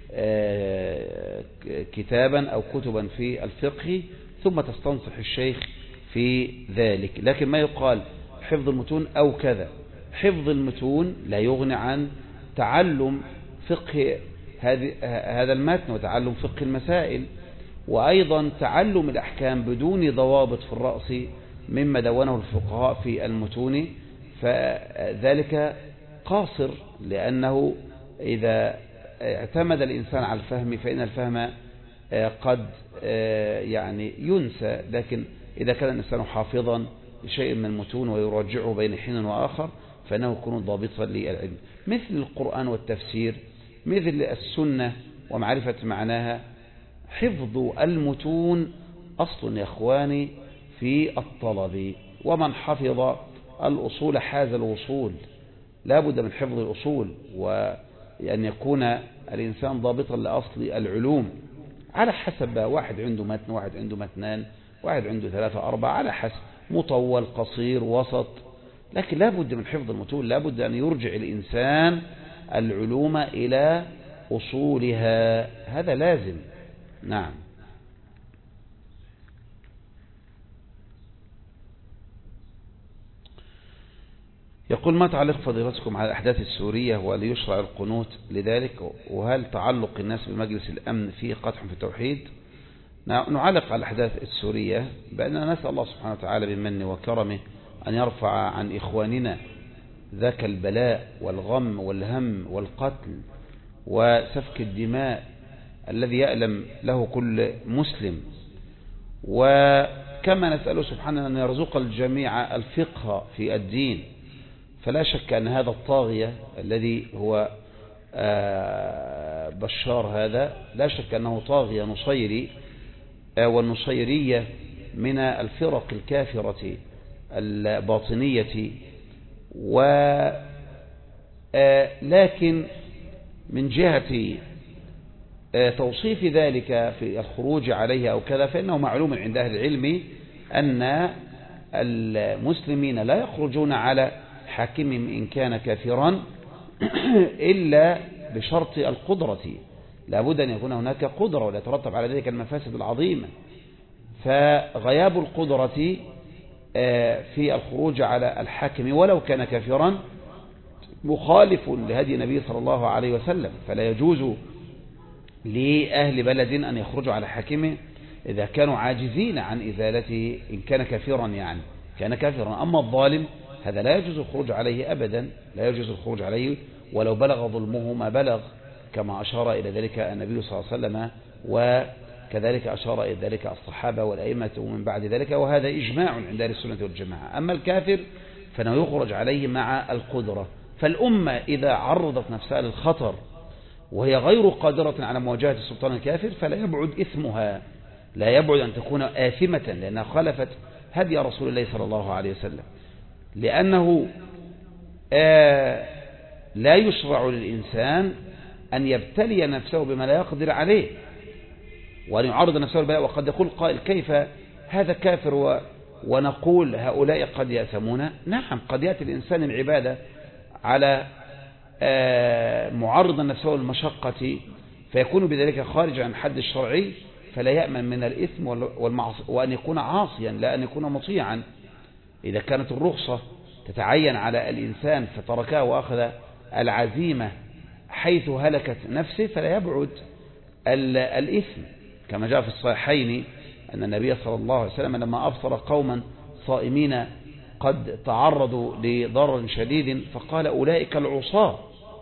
كتابا أو كتبا في الفقه، ثم تستنصح الشيخ في ذلك. لكن ما يقال حفظ المتون أو كذا، حفظ المتون لا يغني عن تعلم فقه هذا المتن وتعلم فقه المسائل، وأيضا تعلم الأحكام بدون ضوابط في الرأس مما دونه الفقهاء في المتون، فذلك قاصر، لأنه إذا اعتمد الإنسان على الفهم فإن الفهم قد يعني ينسى، لكن إذا كان الإنسان حافظا لشيء من المتون ويراجعه بين حين وآخر فإنه يكون ضابطا للعلم، مثل القرآن والتفسير، مثل السنة ومعرفة معناها. حفظ المتون أصل يا إخواني في الطلب، ومن حفظ الأصول حاز الوصول. لا بد من حفظ الأصول، وأن يكون الإنسان ضابطا لأصل العلوم على حسب واحد عنده متن، واحد عنده متنان، واحد عنده 3 4، على حسب، مطول قصير وسط. لكن لابد من حفظ المتون، لابد أن يرجع الإنسان العلوم إلى أصولها، هذا لازم. نعم. يقول: ما تعلق فضيلتكم على الأحداث السورية وهل يشرع القنوت لذلك، وهل تعلق الناس بمجلس الأمن فيه قدح في التوحيد؟ نعلق على الأحداث السورية بأننا نسأل الله سبحانه وتعالى بمنه وكرمه أن يرفع عن إخواننا ذاك البلاء والغم والهم والقتل وسفك الدماء الذي يألم له كل مسلم، وكما نسأله سبحانه أن يرزق الجميع الفقه في الدين. فلا شك أن هذا الطاغية الذي هو بشار هذا، لا شك أنه طاغية نصيري، والنصيرية من الفرق الكافرة الباطنية. لكن من جهة توصيف ذلك في الخروج عليه أو كذا، فإنه معلوم عند أهل العلم أن المسلمين لا يخرجون على حاكمهم إن كان كافرا إلا بشرط القدرة، لابد أن يكون هناك قدرة ولا يترتب على ذلك المفاسد العظيمة. فغياب القدرة في الخروج على الحاكم ولو كان كافرا مخالف لهدي النبي صلى الله عليه وسلم، فلا يجوز لأهل بلد أن يخرجوا على حاكمه إذا كانوا عاجزين عن إزالته إن كان كافرا، يعني كان كافرا. أما الظالم هذا لا يجوز الخروج عليه أبدا، لا يجوز الخروج عليه ولو بلغ ظلمه ما بلغ، كما أشار إلى ذلك النبي صلى الله عليه وسلم، وكذلك أشار إلى ذلك الصحابة والأئمة من بعد ذلك، وهذا إجماع عند أهل السنة والجماعة. أما الكافر فإنه يخرج عليه مع القدرة. فالأمة إذا عرضت نفسها للخطر وهي غير قادرة على مواجهة السلطان الكافر فلا يبعد إثمها، لا يبعد أن تكون آثمة لأنها خالفت هدي رسول الله صلى الله عليه وسلم، لأنه لا يشرع للإنسان أن يبتلي نفسه بما لا يقدر عليه وأن يعرض نفسه للبلاء. وقد يقول قائل: كيف هذا كافر ونقول هؤلاء قد يأثمون؟ نعم، قد يأتي الإنسان العبادة على معرض نفسه للمشقة فيكون بذلك خارج عن حد الشرعي، فلا يأمن من الإثم وأن يكون عاصيا لا أن يكون مطيعا. إذا كانت الرخصة تتعين على الإنسان فتركها وأخذ العزيمة حيث هلكت نفسه فلا يبعد الإثم، كما جاء في الصحيحين أن النبي صلى الله عليه وسلم لما أبصر قوما صائمين قد تعرضوا لضرر شديد فقال: أولئك العصاة،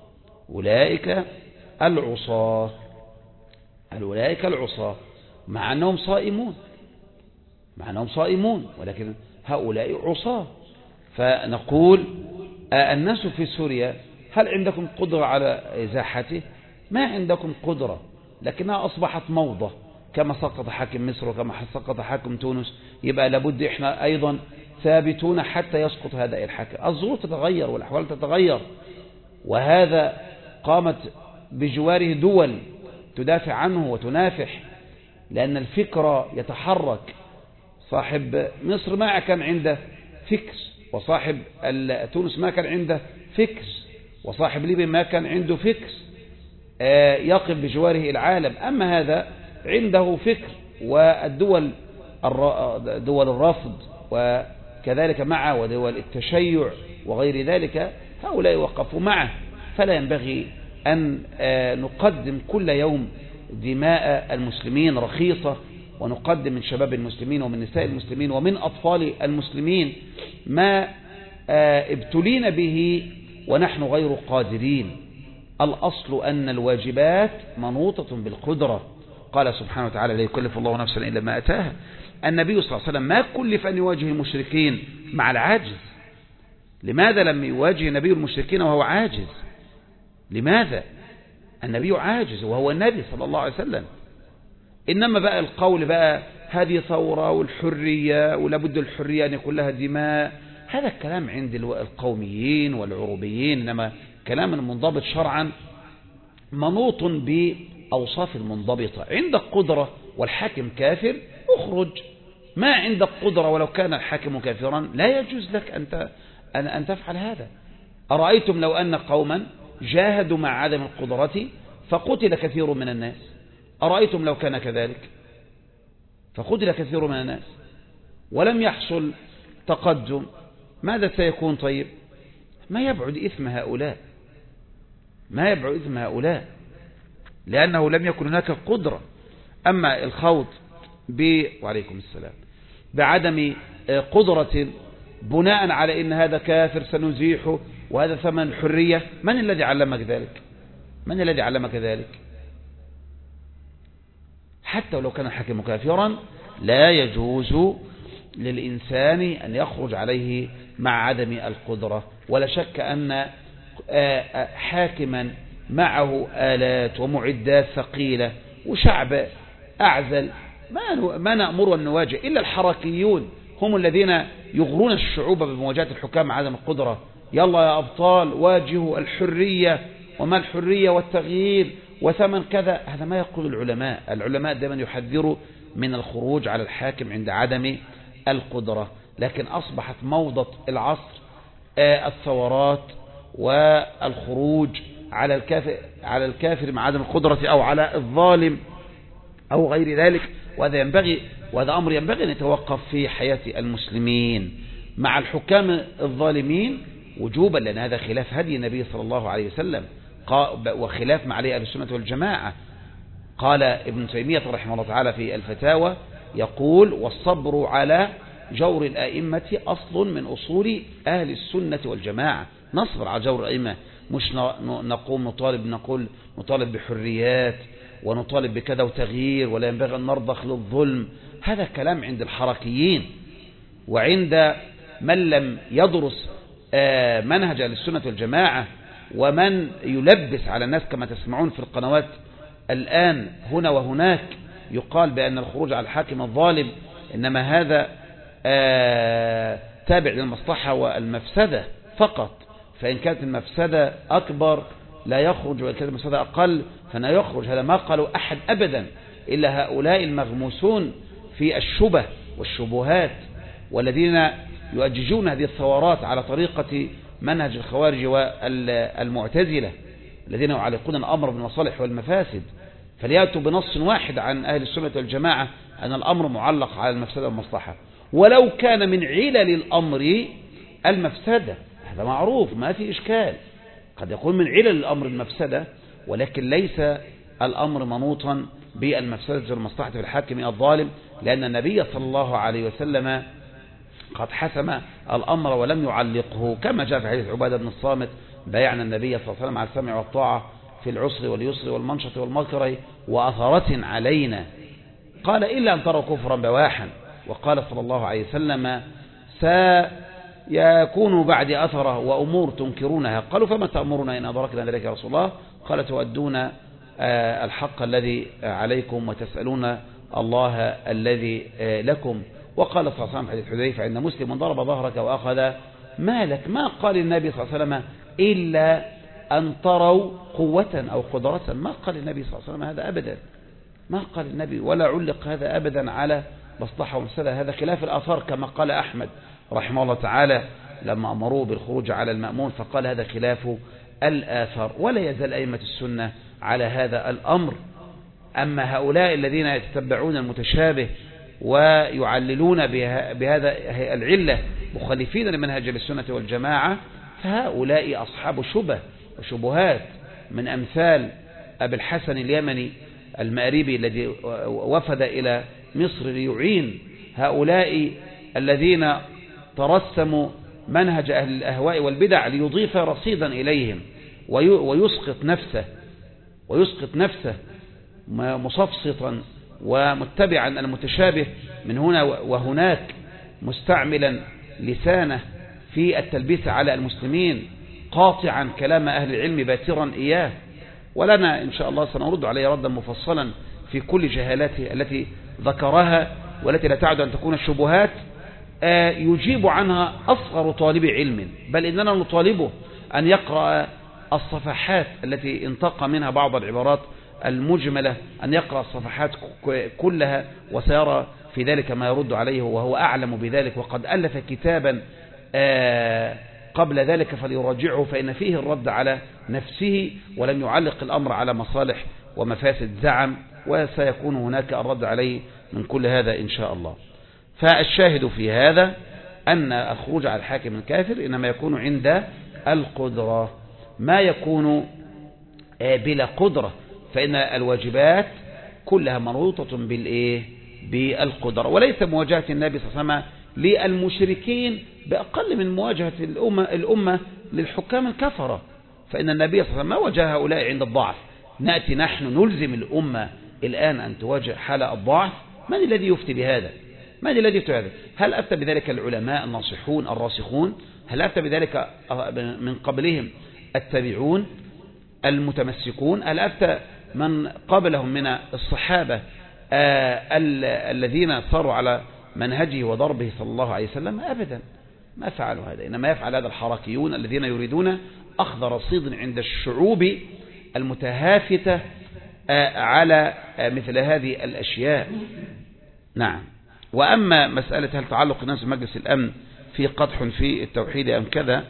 أولئك العصاة، أولئك العصاة، مع أنهم صائمون، مع أنهم صائمون، ولكن هؤلاء عصاة. فنقول الناس في سوريا هل عندكم قدرة على إزاحته؟ ما عندكم قدرة، لكنها أصبحت موضة، كما سقط حاكم مصر وكما سقط حاكم تونس، يبقى لابد إحنا أيضا ثابتون حتى يسقط هذا الحاكم. الظروف تتغير والأحوال تتغير، وهذا قامت بجواره دول تدافع عنه وتنافح، لأن الفكر يتحرك. صاحب مصر ما كان عنده فكر، وصاحب تونس ما كان عنده فكر، وصاحب ليبيا ما كان عنده فكر يقف بجواره العالم. أما هذا عنده فكر، والدول دول الرفض وكذلك معه ودول التشيع وغير ذلك هؤلاء وقفوا معه. فلا ينبغي أن نقدم كل يوم دماء المسلمين رخيصة، ونقدم من شباب المسلمين ومن نساء المسلمين ومن أطفال المسلمين ما ابتلينا به ونحن غير قادرين. الأصل أن الواجبات منوطة بالقدرة. قال سبحانه وتعالى: لا يكلف الله نفسا إلا ما أتاها. النبي صلى الله عليه وسلم ما كلف أن يواجه المشركين مع العاجز. لماذا لم يواجه النبي المشركين وهو عاجز؟ لماذا؟ النبي عاجز وهو النبي صلى الله عليه وسلم. إنما بقى القول بقى هذه ثورة والحرية ولابد الحرية أن يكون لها دماء، هذا الكلام عند القوميين والعروبيين، إنما كلام منضبط شرعا منوط بالأوصاف المنضبطة. عندك قدرة والحاكم كافر اخرج، ما عندك قدرة ولو كان الحاكم كافرا لا يجوز لك أن تفعل هذا. أرأيتم لو أن قوما جاهدوا مع عدم القدرة فقتل كثير من الناس، أرأيتم لو كان كذلك فقتل كثير من الناس ولم يحصل تقدم، ماذا سيكون؟ طيب ما يبعد إثم هؤلاء، ما يبعد إثم هؤلاء، لأنه لم يكن هناك قدرة. أما الخوض وعليكم السلام بعدم قدرة بناء على إن هذا كافر سنزيحه وهذا ثمن الحرية، من الذي علمك ذلك؟ من الذي علمك ذلك؟ حتى ولو كان الحاكم كافرا لا يجوز للإنسان أن يخرج عليه مع عدم القدرة. ولا شك أن حاكما معه آلات ومعدات ثقيلة وشعب أعزل ما نأمر أن نواجه إلا الحركيون، هم الذين يغرون الشعوب بمواجهة الحكام مع عدم القدرة. يلا يا أبطال واجهوا الحرية، وما الحرية والتغيير وثمن كذا. هذا ما يقول العلماء. العلماء دائما يحذروا من الخروج على الحاكم عند عدم القدرة. لكن أصبحت موضة العصر الثورات والخروج على الكافر مع عدم القدرة أو على الظالم أو غير ذلك، وهذا أمر ينبغي أن يتوقف في حياة المسلمين مع الحكام الظالمين وجوبا، لأن هذا خلاف هدي النبي صلى الله عليه وسلم وخلاف ما عليه أهل السنة والجماعة. قال ابن تيمية رحمه الله تعالى في الفتاوى يقول: والصبر على جور الأئمة أصل من أصول أهل السنة والجماعة. نصبر على جور الأئمة، مش نقوم نطالب بحريات ونطالب بكذا وتغيير، ولا ينبغي أن نرضخ للظلم. هذا كلام عند الحركيين، وعند من لم يدرس منهج أهل السنة والجماعة ومن يلبس على الناس كما تسمعون في القنوات الآن هنا وهناك يقال بأن الخروج على الحاكم الظالم إنما هذا تابع للمصلحة والمفسدة فقط، فإن كانت المفسدة أكبر لا يخرج، وإن كانت المفسدة أقل فلا يخرج. هذا ما قالوا أحد أبدا إلا هؤلاء المغموسون في الشبه والشبهات، والذين يؤججون هذه الثورات على طريقة منهج الخوارج والمعتزلة الذين يعلقون الأمر بالمصالح والمفاسد. فليأتوا بنص واحد عن أهل السنة والجماعة أن الأمر معلق على المفسدة والمصلحة، ولو كان من علل الأمر المفسدة، هذا معروف ما في إشكال. قد يكون من علل الأمر المفسدة، ولكن ليس الأمر منوطا بالمفسدة والمصلحة في الحاكم الظالم، لأن النبي صلى الله عليه وسلم قد حسم الأمر ولم يعلقه، كما جاء في حديث عبادة بن الصامت: بايعنا النبي صلى الله عليه وسلم على السمع والطاعة في العسر واليسر والمنشط والمكره وأثرة علينا، قال: إلا أن تروا كفرا بواحا. وقال صلى الله عليه وسلم: سيكون بعد أثره وأمور تنكرونها. قالوا: فما تأمرنا إن أدركنا ذلك يا رسول الله؟ قال: تؤدون الحق الذي عليكم وتسألون الله الذي لكم. وقال صلى الله عليه وسلم في حديث حذيفة: إن مسلم ضرب ظهرك وأخذ مالك. ما قال النبي صلى الله عليه وسلم إلا أن تروا قوة أو قدرة، ما قال النبي صلى الله عليه وسلم هذا أبدا، ما قال النبي، ولا علق هذا أبدا على مصلحة ومفسدة. هذا خلاف الآثار، كما قال أحمد رحمه الله تعالى لما أمروه بالخروج على المأمون فقال: هذا خلاف الآثار. ولا يزال أئمة السنة على هذا الأمر. أما هؤلاء الذين يتتبعون المتشابه ويعللون بهذا العلة مخالفين لمنهج السنة والجماعة، فهؤلاء أصحاب شبه وشبهات، من أمثال أبي الحسن اليمني المأريبي الذي وفد إلى مصر ليعين هؤلاء الذين ترسموا منهج أهل الأهواء والبدع ليضيف رصيدا إليهم ويسقط نفسه مصفصطا ومتبعا المتشابه من هنا وهناك، مستعملا لسانه في التلبيس على المسلمين، قاطعا كلام أهل العلم باترا إياه. ولنا إن شاء الله سنرد عليه ردا مفصلا في كل جهالاته التي ذكرها والتي لا تعد أن تكون الشبهات يجيب عنها أصغر طالب علم، بل إننا نطالبه أن يقرأ الصفحات التي انتقى منها بعض العبارات المجملة أن يقرأ الصفحات كلها وسيرى في ذلك ما يرد عليه وهو أعلم بذلك، وقد ألف كتابا قبل ذلك فليراجعه، فإن فيه الرد على نفسه ولم يعلق الأمر على مصالح ومفاسد زعم، وسيكون هناك الرد عليه من كل هذا إن شاء الله. فالشاهد في هذا أن الخروج على الحاكم الكافر إنما يكون عند القدرة، ما يكون بلا قدرة فإن الواجبات كلها مربوطة بالقدرة، وليس مواجهة النبي صلى الله عليه وسلم للمشركين بأقل من مواجهة الأمة للحكام الكفرة، فإن النبي صلى الله عليه وسلم ما واجه هؤلاء عند الضعف. نأتي نحن نلزم الأمة الآن أن تواجه حالة الضعف؟ من الذي يفتي بهذا؟ من الذي يفتي بهذا؟ هل أفتى بذلك العلماء الناصحون الراسخون؟ هل أفتى بذلك من قبلهم التابعون المتمسكون؟ هل أفتى من قبلهم من الصحابة الذين صاروا على منهجه وضربه صلى الله عليه وسلم؟ أبدا ما فعلوا هذا، إنما يفعل هذا الحركيون الذين يريدون أخذ رصيد عند الشعوب المتهافتة على مثل هذه الأشياء. نعم. وأما مسألة هل تعلق الناس بمجلس الأمن في قدح في التوحيد أم كذا،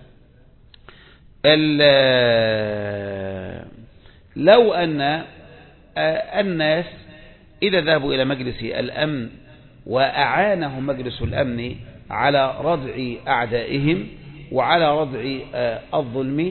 لو أن الناس إذا ذهبوا إلى مجلس الأمن وأعانهم مجلس الأمن على ردع أعدائهم وعلى ردع الظلم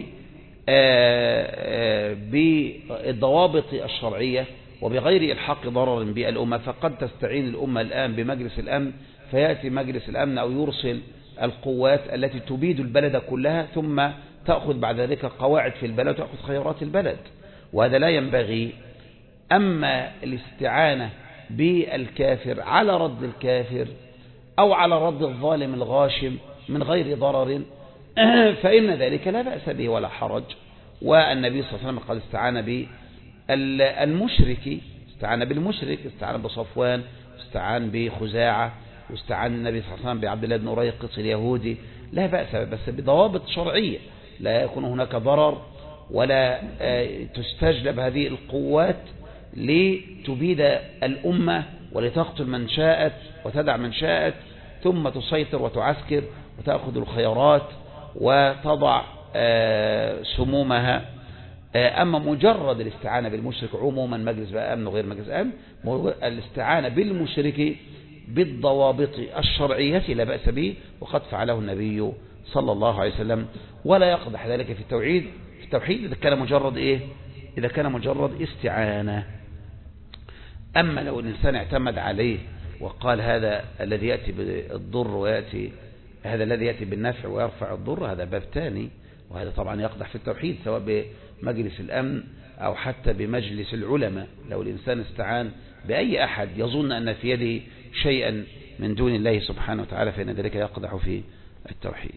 بالضوابط الشرعية وبغير الحق ضرر بالأمة، فقد تستعين الأمة الآن بمجلس الأمن، فيأتي مجلس الأمن أو يرسل القوات التي تبيد البلد كلها، ثم تأخذ بعد ذلك قواعد في البلد وتأخذ خيارات البلد، وهذا لا ينبغي. أما الاستعانة بالكافر على رد الكافر أو على رد الظالم الغاشم من غير ضرر فإن ذلك لا بأس به ولا حرج. والنبي صلى الله عليه وسلم قد استعان بالمشرك، استعان بالمشرك، استعان بصفوان، استعان بخزاعة، واستعان النبي صلى الله عليه وسلم بعبد الله بن أريقط اليهودي، لا بأس، بس بضوابط شرعية، لا يكون هناك ضرر ولا تستجلب هذه القوات لتبيد الأمة ولتقتل من شاءت وتدع من شاءت، ثم تسيطر وتعسكر وتأخذ الخيارات وتضع سمومها. أما مجرد الاستعانة بالمشرك عموما، مجلس أمن وغير مجلس أمن، الاستعانة بالمشرك بالضوابط الشرعية لا بأس به، وقد فعله النبي صلى الله عليه وسلم، ولا يقدح ذلك في التوحيد إذا كان مجرد إذا كان مجرد استعانة. أما لو الإنسان اعتمد عليه وقال هذا الذي يأتي بالضر ويأتي هذا الذي يأتي بالنفع ويرفع الضر، هذا باب ثاني، وهذا طبعا يقدح في التوحيد سواء بمجلس الأمن أو حتى بمجلس العلماء. لو الإنسان استعان بأي أحد يظن أن في يده شيئا من دون الله سبحانه وتعالى فإن ذلك يقدح في التوحيد.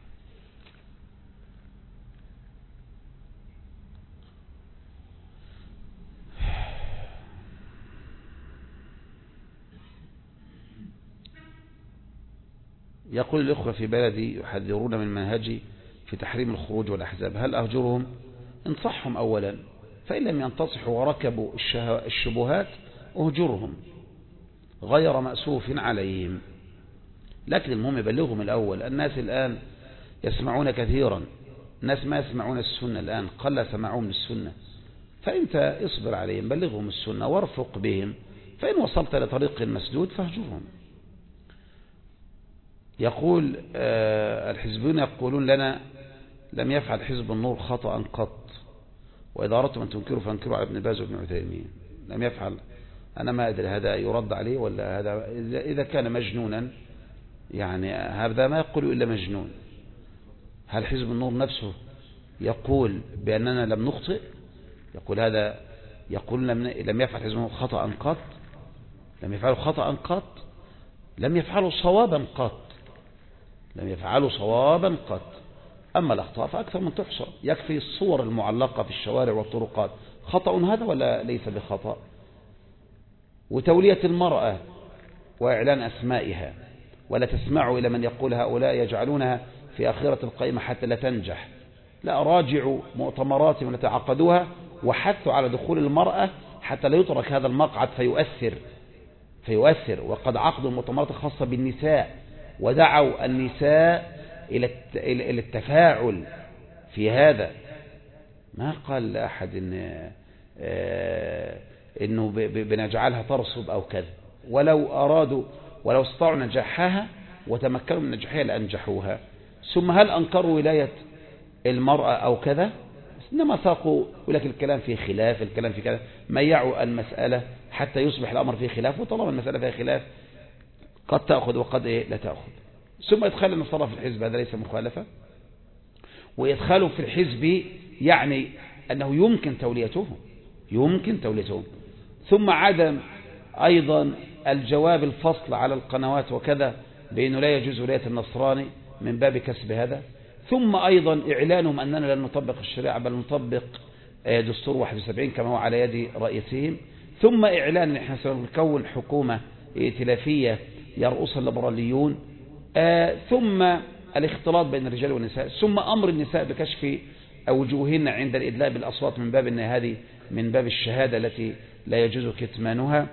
يقول الأخوة في بلدي يحذرون من منهجي في تحريم الخروج والأحزاب، هل أهجرهم؟ انصحهم أولا، فإن لم ينتصحوا وركبوا الشبهات أهجرهم غير مأسوف عليهم، لكن المهم يبلغهم الأول. الناس الآن يسمعون كثيرا، الناس ما يسمعون السنة الآن، قل سمعهم للسنة، فأنت اصبر عليهم، بلغهم السنة وارفق بهم، فإن وصلت لطريق مسدود فاهجرهم. يقول الحزبيون يقولون لنا لم يفعل حزب النور خطأ قط، وإذا أردتم أن تنكروا فانكروا على ابن باز وابن عثيمين. لم يفعل، أنا ما أدري هذا يرد عليه ولا هذا إذا كان مجنونا، يعني هذا ما يقول إلا مجنون. هل حزب النور نفسه يقول بأننا لم نخطئ؟ يقول هذا، يقول لم يفعل حزب النور خطأ قط، لم يفعله خطأ قط، لم يفعله صوابا قط، لم يفعلوا صوابا قط. أما الأخطاء فأكثر من تحصى، يكفي الصور المعلقة في الشوارع والطرقات، خطأ هذا ولا ليس بخطأ؟ وتولية المرأة وإعلان أسمائها، ولا تسمعوا إلى من يقول هؤلاء يجعلونها في آخرة القائمة حتى لا تنجح، لا راجعوا مؤتمراتهم التي عقدوها وحثوا على دخول المرأة حتى لا يترك هذا المقعد فيؤثر. وقد عقدوا المؤتمرات الخاصة بالنساء ودعوا النساء إلى التفاعل في هذا. ما قال أحد إنه بنجعلها ترصب أو كذا، ولو استطاعوا نجاحها وتمكنوا من نجاحها لأنجحوها. ثم هل أنكروا ولاية المرأة أو كذا؟ إنما ساقوا ولكن الكلام فيه خلاف، الكلام فيه كذا، ميعوا المسألة حتى يصبح الأمر فيه خلاف، وطالما المسألة فيها خلاف قد تأخذ وقد لا تأخذ. ثم إدخال النصارى في الحزب هذا ليس مخالفة، وإدخالهم في الحزب يعني أنه يمكن توليتهم. ثم عدم أيضا الجواب الفصل على القنوات وكذا بأنه لا يجوز ولاية النصراني من باب كسب هذا. ثم أيضا إعلانهم أننا لن نطبق الشريعة بل نطبق دستور 71 كما هو على يد رئيسهم. ثم إعلان أن احنا سنكون حكومة ائتلافية يرأسها الليبراليون. ثم الاختلاط بين الرجال والنساء. ثم أمر النساء بكشف وجوههن عند الإدلاء بالأصوات من باب أن هذه من باب الشهادة التي لا يجوز كتمانها.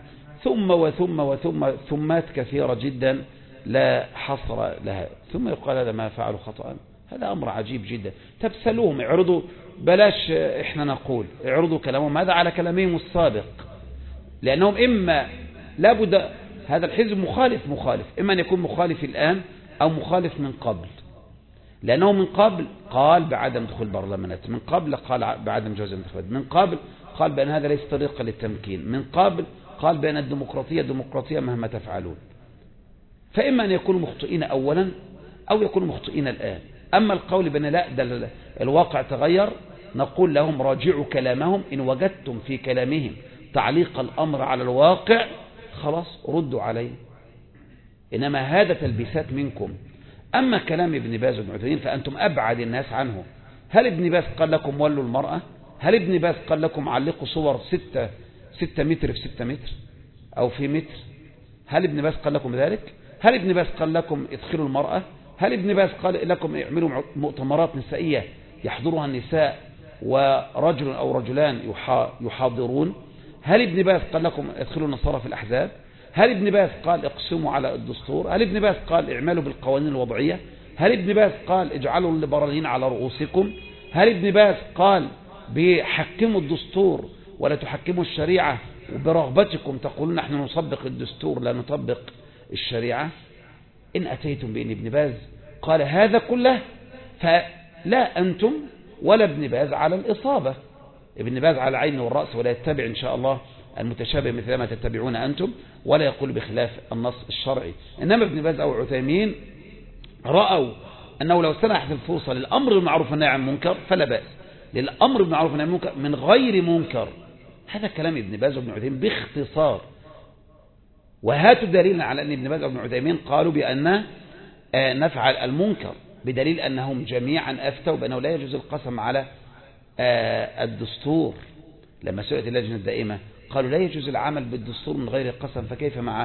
ثمات كثيرة جدا لا حصر لها. ثم يقال هذا ما فعلوا خطأ. هذا أمر عجيب جدا. تبسلوهم، اعرضوا، بلاش احنا نقول، اعرضوا كلامهم هذا على كلامهم السابق، لأنهم إما لابد هذا الحزب مخالف إما أن يكون مخالف الآن أو مخالف من قبل، لأنه من قبل قال بعدم دخول البرلمانات، من قبل قال بعدم جواز الانتخابات، من قبل قال بأن هذا ليس طريقة للتمكين، من قبل قال بأن الديمقراطية ديمقراطية مهما تفعلون. فإما أن يكونوا مخطئين أولا أو يكونوا مخطئين الآن. أما القول بأن لا ده الواقع تغير، نقول لهم راجعوا كلامهم، إن وجدتم في كلامهم تعليق الأمر على الواقع خلاص ردوا عليه، إنما هذا تلبيسات منكم. أما كلام ابن باز وابن عثيمين فأنتم أبعد الناس عنه. هل ابن باز قال لكم ولوا المرأة؟ هل ابن باز قال لكم علقوا صور 6 متر في 6 متر أو في متر؟ هل ابن باز قال لكم ذلك؟ هل ابن باز قال لكم ادخلوا المرأة؟ هل ابن باز قال لكم اعملوا مؤتمرات نسائية يحضرها النساء ورجل أو رجلان يحاضرون؟ هل ابن باز قال لكم ادخلوا النصارى في الأحزاب؟ هل ابن باز قال اقسموا على الدستور؟ هل ابن باز قال اعملوا بالقوانين الوضعية؟ هل ابن باز قال اجعلوا الليبراليين على رؤوسكم؟ هل ابن باز قال بحكموا الدستور ولا تحكموا الشريعة وبرغبتكم تقولون نحن نطبق الدستور لا نطبق الشريعة؟ إن أتيتم بأن ابن باز قال هذا كله فلا أنتم ولا ابن باز على الإصابة. ابن باز على العين والرأس ولا يتبع إن شاء الله المتشابه مثل ما تتبعون أنتم، ولا يقول بخلاف النص الشرعي. إنما ابن باز أو عثيمين رأوا أنه لو سنحت الفرصة للأمر بالمعروف والنهي عن المنكر فلا بأس، للأمر بالمعروف والنهي عن المنكر من غير منكر. هذا كلام ابن باز وابن عثيمين باختصار. وهاتوا دليلا على أن ابن باز وابن عثيمين قالوا بأن نفعل المنكر، بدليل أنهم جميعا أفتوا بأنه لا يجوز القسم على الدستور. لما سئلت اللجنة الدائمة قالوا لا يجوز العمل بالدستور من غير القسم، فكيف مع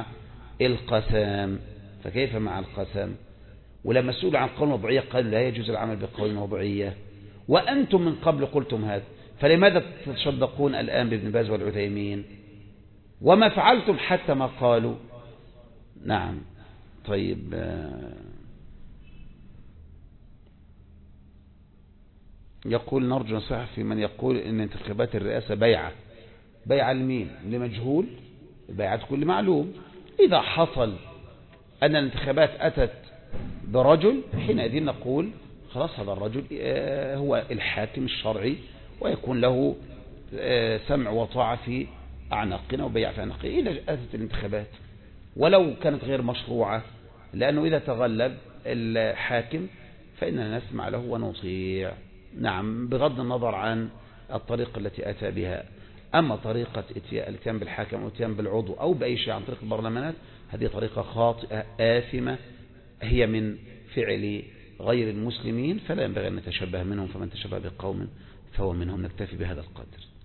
القسم؟ ولما سئلوا عن قوانين وضعية قالوا لا يجوز العمل بقوانين وضعية، وأنتم من قبل قلتم هذا، فلماذا تتصدقون الآن بابن باز والعثيمين وما فعلتم حتى ما قالوا؟ نعم. طيب، يقول نرجو نصيحة في من يقول ان انتخابات الرئاسة بيعة لمين؟ لمجهول، بيعة كل معلوم. إذا حصل أن الانتخابات أتت برجل حينئذ نقول خلاص هذا الرجل هو الحاكم الشرعي ويكون له سمع وطاعة في أعناقنا وبيع في أعناقنا إذا أتت الانتخابات، ولو كانت غير مشروعة، لأنه إذا تغلب الحاكم فإننا نسمع له ونطيع. نعم، بغض النظر عن الطريقة التي أتى بها. أما طريقة الاتيان بالحاكم أو الاتيان بالعضو أو بأي شيء عن طريق البرلمانات هذه طريقة خاطئة آثمة، هي من فعل غير المسلمين، فلا ينبغي أن نتشبه منهم، فمن تشبه بقوم فهو منهم. نكتفي بهذا القدر.